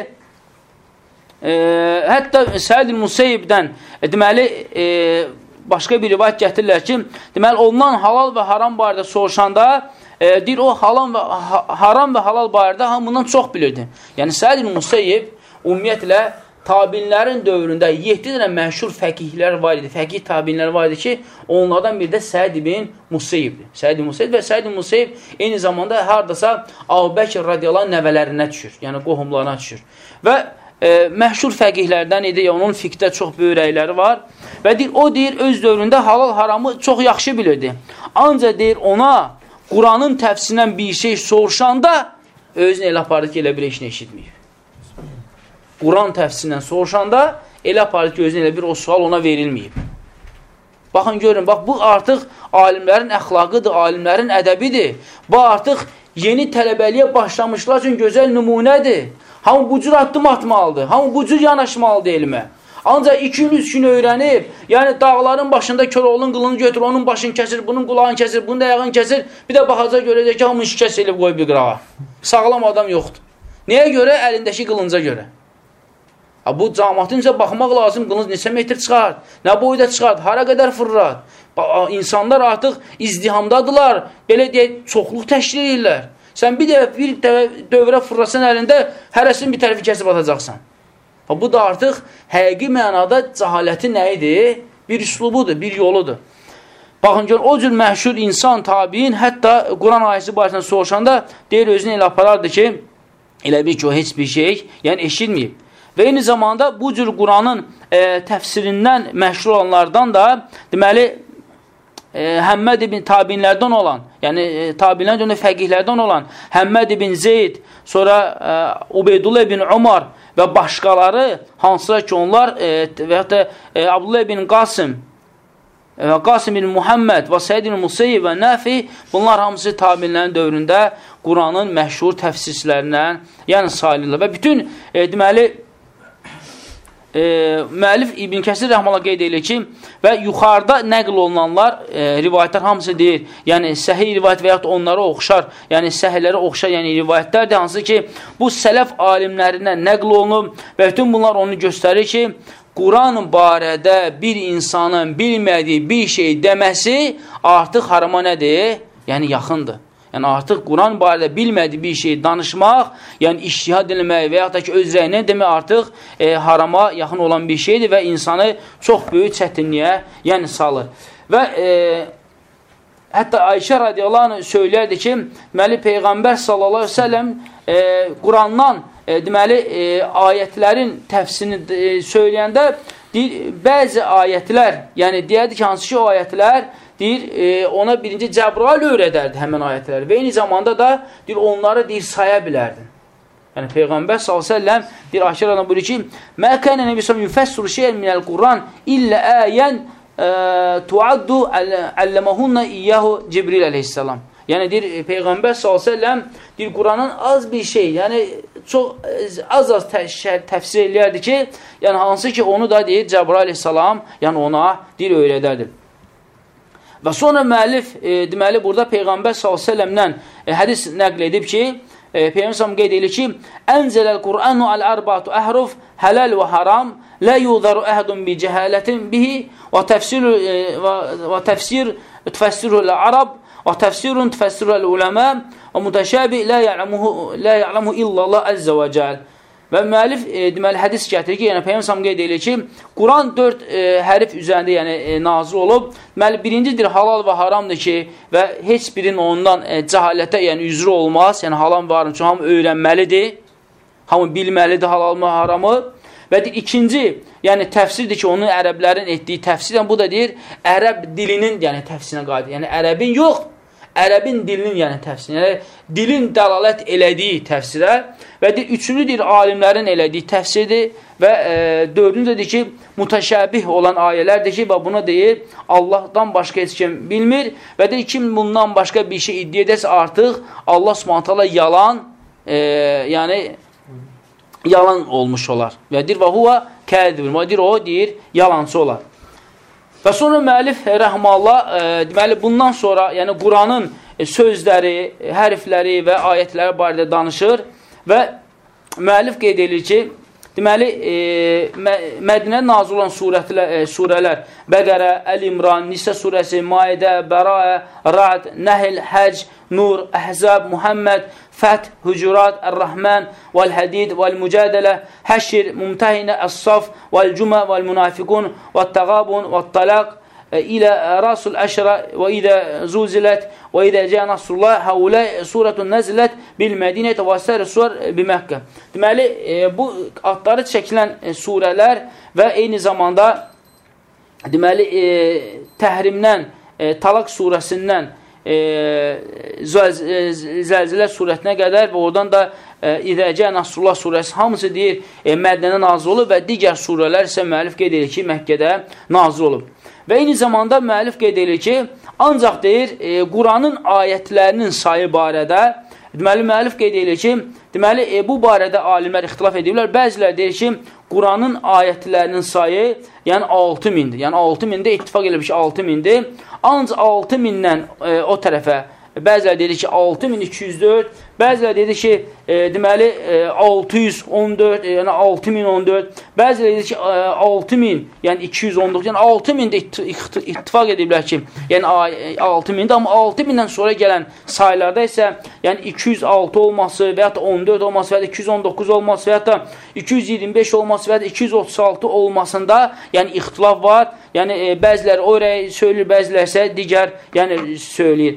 e, hətta Səid Musayyibdən, e, deməli, e, başqa bir rivayət gətirirlər ki, deməli, ondan halal və haram barədə soruşanda, e, deyir, o haram və, ha, haram və halal barədə hamından çox bilirdi. Yəni, Səid Musayyib ümumiyyətlə, tabinlərin dövründə yeddi dənə məşhur fəqihlər var idi, fəqih tabinlər var idi ki, onlardan biri də Səid ibn Musayyibdir. Səid ibn Musayyib və Səid ibn Musayyib eyni zamanda haradasa Əbu Bəkr radiyallahu nəvələrinə düşür, yəni qohumlarına düşür. Və e, məşhur fəqihlərdən idi, onun fiqdə çox böyük rəyləri var və deyir, o deyir, öz dövründə halal haramı çox yaxşı bilirdi. Ancaq deyir, ona Quranın təfsirindən bir şey soruşanda özünü elə apardı ki, elə bir heç nə eşitməyib. Quran təfsirindən soruşanda elə apardı ki, özünü elə bir o sual ona verilməyib. Baxın, görün, bax, bu artıq alimlərin əxlaqıdır, alimlərin ədəbidir. Bu artıq yeni tələbəliyə başlamışlar üçün gözəl nümunədir. Hamı bu cür addım atmalıdır, hamı bu cür yanaşmalıdır elmə. Ancaq iki gün, üç gün öyrənib, yəni dağların başında Koroğlunun qılını götür, onun başını kəsir, bunun qulağını kəsir, bunun da ayağını kəsir, bir də baxacaq görəcək ki, hamı şikəs elib qoyub bir qırağa. Sağlam adam yoxdur. Nəyə görə? Əlindəki qılınca görə. Bu cəmaatın isə baxmaq lazım, qılınc neçə metr çıxar, nə boyda çıxar, hara qədər fırlar. İnsanlar artıq izdihamdadılar, belə deyək, çoxluq təşkil edirlər. Sən bir dəfə, bir dəfə dövrə fırlasan əlində, hərəsinin bir tərəfi kəsib atacaqsan. Bu da artıq həqiqi mənada cəhalətin nə idi? Bir üslubudur, bir yoludur. Baxın, gör, o cür məşhur insan, tabiin, hətta Quran ayəsi barəsində soruşanda deyir, özünü elə aparardı ki, elə bir ki, o heç bir şey, yəni eşitməyib. Və eyni zamanda bu cür Quranın e, təfsirindən məşhur olanlardan da, deməli, e, Həmməd ibn tabinlərdən olan, yəni e, tabinlərdən fəqihlərdən olan Həmməd ibn Zeyd, sonra e, Ubeydullah ibn Umar və başqaları, hansılar ki onlar, e, və hətta e, Abdullah ibn Qasım, və Qasim ibn Muhammed və Səid ibn Musayyib və Nəfi, bunlar hamısı tabinlərin dövründə Quranın məşhur təfsirçilərindən, yəni sayılırlar. Və bütün, e, deməli, e, müəllif İbn Kəsir rəhməllah qeyd edilir ki, və yuxarıda nəql olunanlar, e, rivayətlər hamısı deyir, yəni səhih rivayət və yaxud onlara oxşar, yəni səhihlərə oxşar, yəni rivayətlərdir, hansı ki, bu sələf alimlərindən nəql olunub və bütün bunlar onu göstərir ki, Quran barədə bir insanın bilmədiyi bir şey deməsi artıq harama nədir? Yəni yaxındır. Yəni artıq Quran barədə bilmədiyi bir şey danışmaq, yəni iştihad eləmək və yaxud da ki, öz rəyinə demək artıq e, harama yaxın olan bir şeydir və insanı çox böyük çətinliyə yəni salır. Və e, hətta Ayşə radiyallahu anh söyləyərdi ki, deməli Peyğəmbər sallallahu aleyhi ve sellem e, Qurandan E, deməli, e, ayətlərin təfsirini e, söyləyəndə deyir, bəzi ayətlər, yəni deyərdi ki, hansı ki o ayətlər deyir, e, ona birinci Cəbrail öyrədərdi həmən ayətləri və eyni zamanda da deyir, onları deyir, saya bilərdi. Yəni Peyğəmbər sallallahu əleyhi və səlləm deyir, Ayşə radiyallahu anh buyurur ki, "Mə kənə nəbi sallallahu yufassiru şey'ən minəl Quran illə ayən tuaddu allamahunna iyyahu Cibril əleyhissalam." Yəni, deyir, Peyğəmbər sallallahu əleyhi və səlləm deyir, Quranın az bir şey, yəni çox az-az təfsir eləyərdi ki, yəni hansı ki, onu da deyir, Cəbrail əleyhissalam, yəni ona deyir, öyrədərdi. Və sonra müəllif, e, deməli, burada Peyğəmbər sallallahu əleyhi və səlləmdən e, hədis nəql edib ki, e, Peyğəmbər sallallahu qeyd edir ki, "Ənzələl Qur'anu al-arba'atu əhruf halal və haram, la yuzaru ahadun bi cəhalətin bihi və təfsir və təfsir tefsiru al-arab və təfsirun tefsiru al-uləmə və mütəşəbi la ya'lamuhu la ya'lamu illa Allah azza və cəl." Və müəllif e, deməli hədis gətirir ki, yəni Peyğəmbər sallallahu qeyd edir ki, Quran dörd e, hərf üzərində yəni e, nazil olub. Deməli birincidir halal və haramdır ki, və heç birinin ondan e, cəhalətə yəni üzrü olmaz. Yəni halal və haram üçün hamı öyrənməlidir. Hamı bilməlidir halal və haramı. Və deyir, ikinci, yəni təfsirdir ki, onun ərəblərin etdiyi təfsirdən bu da deyir, ərəb dilinin yəni təfsirinə qayıdır. Yəni ərəbin yox, ərəbin dilinin yəni təfsirinə, yəni dilin dəlalət elədiyi təfsirə və deyir, üçüncü deyir, alimlərin elədiyi təfsirdir və e, dördüncü deyir ki, mütəşəbih olan ayələrdir ki, və buna deyir, Allahdan başqa heç kim bilmir və deyir, kim bundan başqa bir şey iddia edəsə artıq Allah Subhanahu taala yalan, e, yəni yalan olmuş olar. Və deyir, və huva kədibun. Və deyir, o deyir, yalancı olar. Və sonra müəllif rəhməllah, e, deməli, bundan sonra, yəni Quranın e, sözləri, hərfləri və ayətləri barədə danışır və müəllif qeyd edir ki, deməli, e, Mədinədə nazil olan surətlər, e, surələr Bəqərə, Əl-İmran, Nisə surəsi, Maidə, Bəraə, Ra'd, Nəhl, Həc, Nur, Əhzab, Muhammed, Fəth, Hucurat, Ər-Rəhmən, Vəl-Hədid, Vəl-Mücədələ, Həşr, Mumtəhinə, Əs-Saf, Vəl-Cümə, Vəl-Münafiqun, Vəl-Təqabun, Vəl-Talaq, ilə Rasul Əşrə və idə Zuzilət və idə Cəə Nasrullah, Həulə surətun nəzilət bil-Mədinət və sər sur bi-Məkkə. Deməli, bu adları çəkilən surələr və eyni zamanda deməli, təhrimdən, Talaq surəsindən e, Zəlzilə surətinə qədər və oradan da İzəcə Nasrullah surəsi hamısı deyir e, Mədnədə nazil olub və digər surələr isə müəllif qeyd edir ki, Məkkədə nazil olub. Və eyni zamanda müəllif qeyd edir ki, ancaq deyir, e, Quranın ayətlərinin sayı barədə, deməli, müəllif qeyd edir ki, deməli, e, bu barədə alimlər ixtilaf edirlər. Bəzilər deyir ki, Quranın ayətlərinin sayı, yəni altı mindir. Yəni altı mində ittifaq eləmiş altı mindir. Ancaq altı mindən e, o tərəfə, bəzilər dedi ki, altı min iki yüz dörd, bəzilər dedi ki, e, deməli, e, altı yüz on dörd, e, yəni altı min on dörd, bəzilər dedi ki, e, altı min, yəni iki yüz on doqquz, yəni altı mində ittifaq ediblər ki, yəni altı mində, amma altı mindən sonra gələn saylarda isə, yəni iki yüz altı olması və ya da on dörd olması və ya da iki yüz on doqquz olması və ya da iki yüz iyirmi beş olması və ya da iki yüz otuz altı olmasında, yəni ixtilaf var, yəni e, bəzilər oraya söylür, bəzilər isə digər, yəni söyləyir.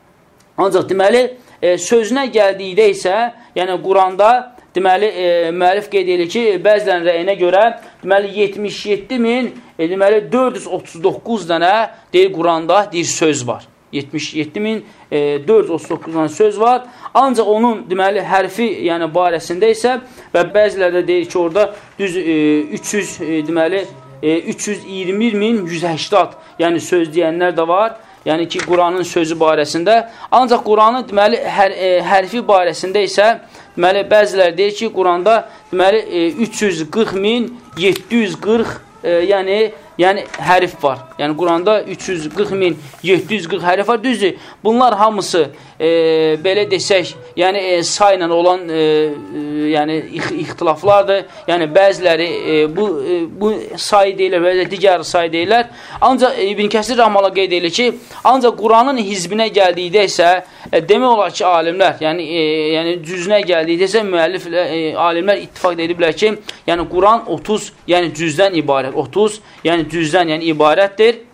Ancaq deməli, e, sözünə gəldikdə isə, yəni Quranda, deməli, e, müəllif qeyd edir ki, bəzilən rəyinə görə, deməli, yetmiş yeddi min, e, deməli, dörd yüz otuz doqquz dənə, deyir, Quranda deyir, söz var. yetmiş yeddi min dörd yüz otuz doqquz dənə söz var. Ancaq onun, deməli, hərfi, yəni, barəsində isə, və bəzilərdə deyir ki, orada düz e, üç yüz, e, deməli, e, üç yüz iyirmi min yüz səksən, yəni, söz deyənlər də var. Yəni ki, Quranın sözü barəsində. Ancaq Quranın, deməli, hər, e, hərfi barəsində isə, deməli, bəzilər deyir ki, Quranda, deməli, e, üç yüz qırx min yeddi yüz qırx, e, yəni, yəni, hərif var. Yəni, Quranda üç yüz qırx min yeddi yüz qırx hərif var. Düzdür, bunlar hamısı, e, belə desək, yəni, e, sayla olan, e, e, yəni, ixtilaflardır. Yəni, bəziləri e, bu, e, bu sayı deyirlər, bəziləri digər sayı deyirlər. Ancaq e, İbn Kəsir rəhməhullah qeyd edir ki, ancaq Quranın hizbinə gəldikdə isə, e, demək olar ki, alimlər, yəni, e, yəni cüzünə gəldikdə isə müəllif, e, alimlər ittifaq ediblər ki, yəni, Quran otuz, yəni, cüzdən ibarət, otuz, yəni, cüzdən, yəni, ibarətdir.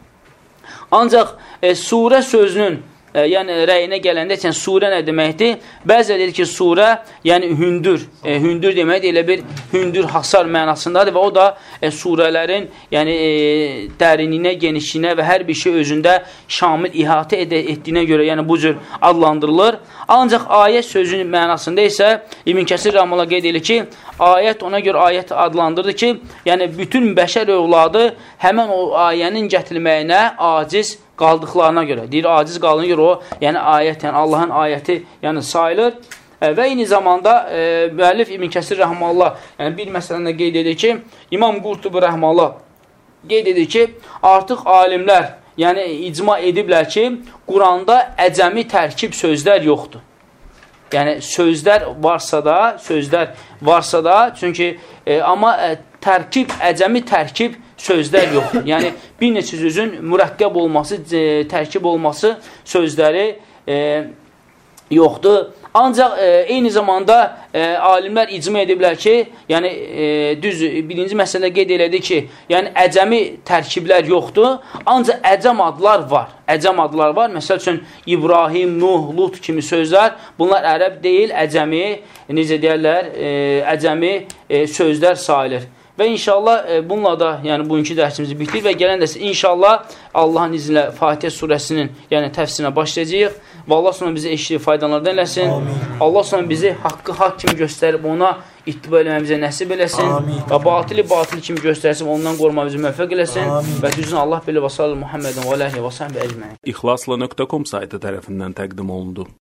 Ancaq e, surə sözünün, E, yəni rəyinə gələndə, yəni surə nə deməkdir? Bəzilər deyir ki, surə, yəni hündür, e, hündür deməkdir, elə bir hündür hasar mənasındadır və o da e, surələrin, yəni e, dərinliyinə, genişliyinə və hər bir şey özündə şamil ihatə ed etdiyinə görə, yəni bu cür adlandırılır. Ancaq ayət sözünün mənasında isə İbn Kəsir rəhməhullah qeyd edir ki, ayət ona görə ayət adlandırdı ki, yəni bütün bəşər övladı həmən o ayənin gətirilməyinə aciz qaldıqlarına görə, deyir, aciz qaldığına görə o, yəni ayət, yəni Allahın ayəti, yəni sayılır. E, və eyni zamanda e, müəllif İbn Kəsir rəhməhullah, yəni bir məsələndə qeyd edir ki, İmam Qurtubi rəhməhullah qeyd edir ki, artıq alimlər, yəni icma ediblər ki, Quranda əcəmi tərkib sözlər yoxdur. Yəni sözlər varsa da, sözlər varsa da, çünki e, amma e, tərkib, əcəmi tərkib sözlər yoxdur. Yəni, bir neçə sözün mürəkkəb olması, e, tərkib olması sözləri e, yoxdur. Ancaq e, eyni zamanda e, alimlər icma ediblər ki, yəni e, düz birinci məsələdə qeyd elədi ki, yəni əcəmi tərkiblər yoxdur, ancaq əcəm adlar var. Əcəm adlar var. Məsəl üçün İbrahim, Nuh, Lut kimi sözlər, bunlar ərəb deyil, əcəmi, necə deyərlər, e, əcəmi e, sözlər sayılır. Və inşallah e, bununla da, yəni bugünkü dərsimizi bitir və gələn dərs inşallah Allahın izni ilə Fatihə surəsinin, yəni təfsirinə başlayacağıq. Və Allah sonra bizi eşitdiyi faydalardan eləsin. Amin. Allah sonra bizi haqqı haqq kimi göstərib ona ittiba eləməyimizə nəsib eləsin. Amin. Və batili batili kimi göstərsin, ondan qorumamızı müvəffəq eləsin. Amin. Və düzün Allah belə və sallallahu Muhammedin və aləhi və sahbə əcməin. İxlasla nöqtə com saytı tərəfindən təqdim olundu.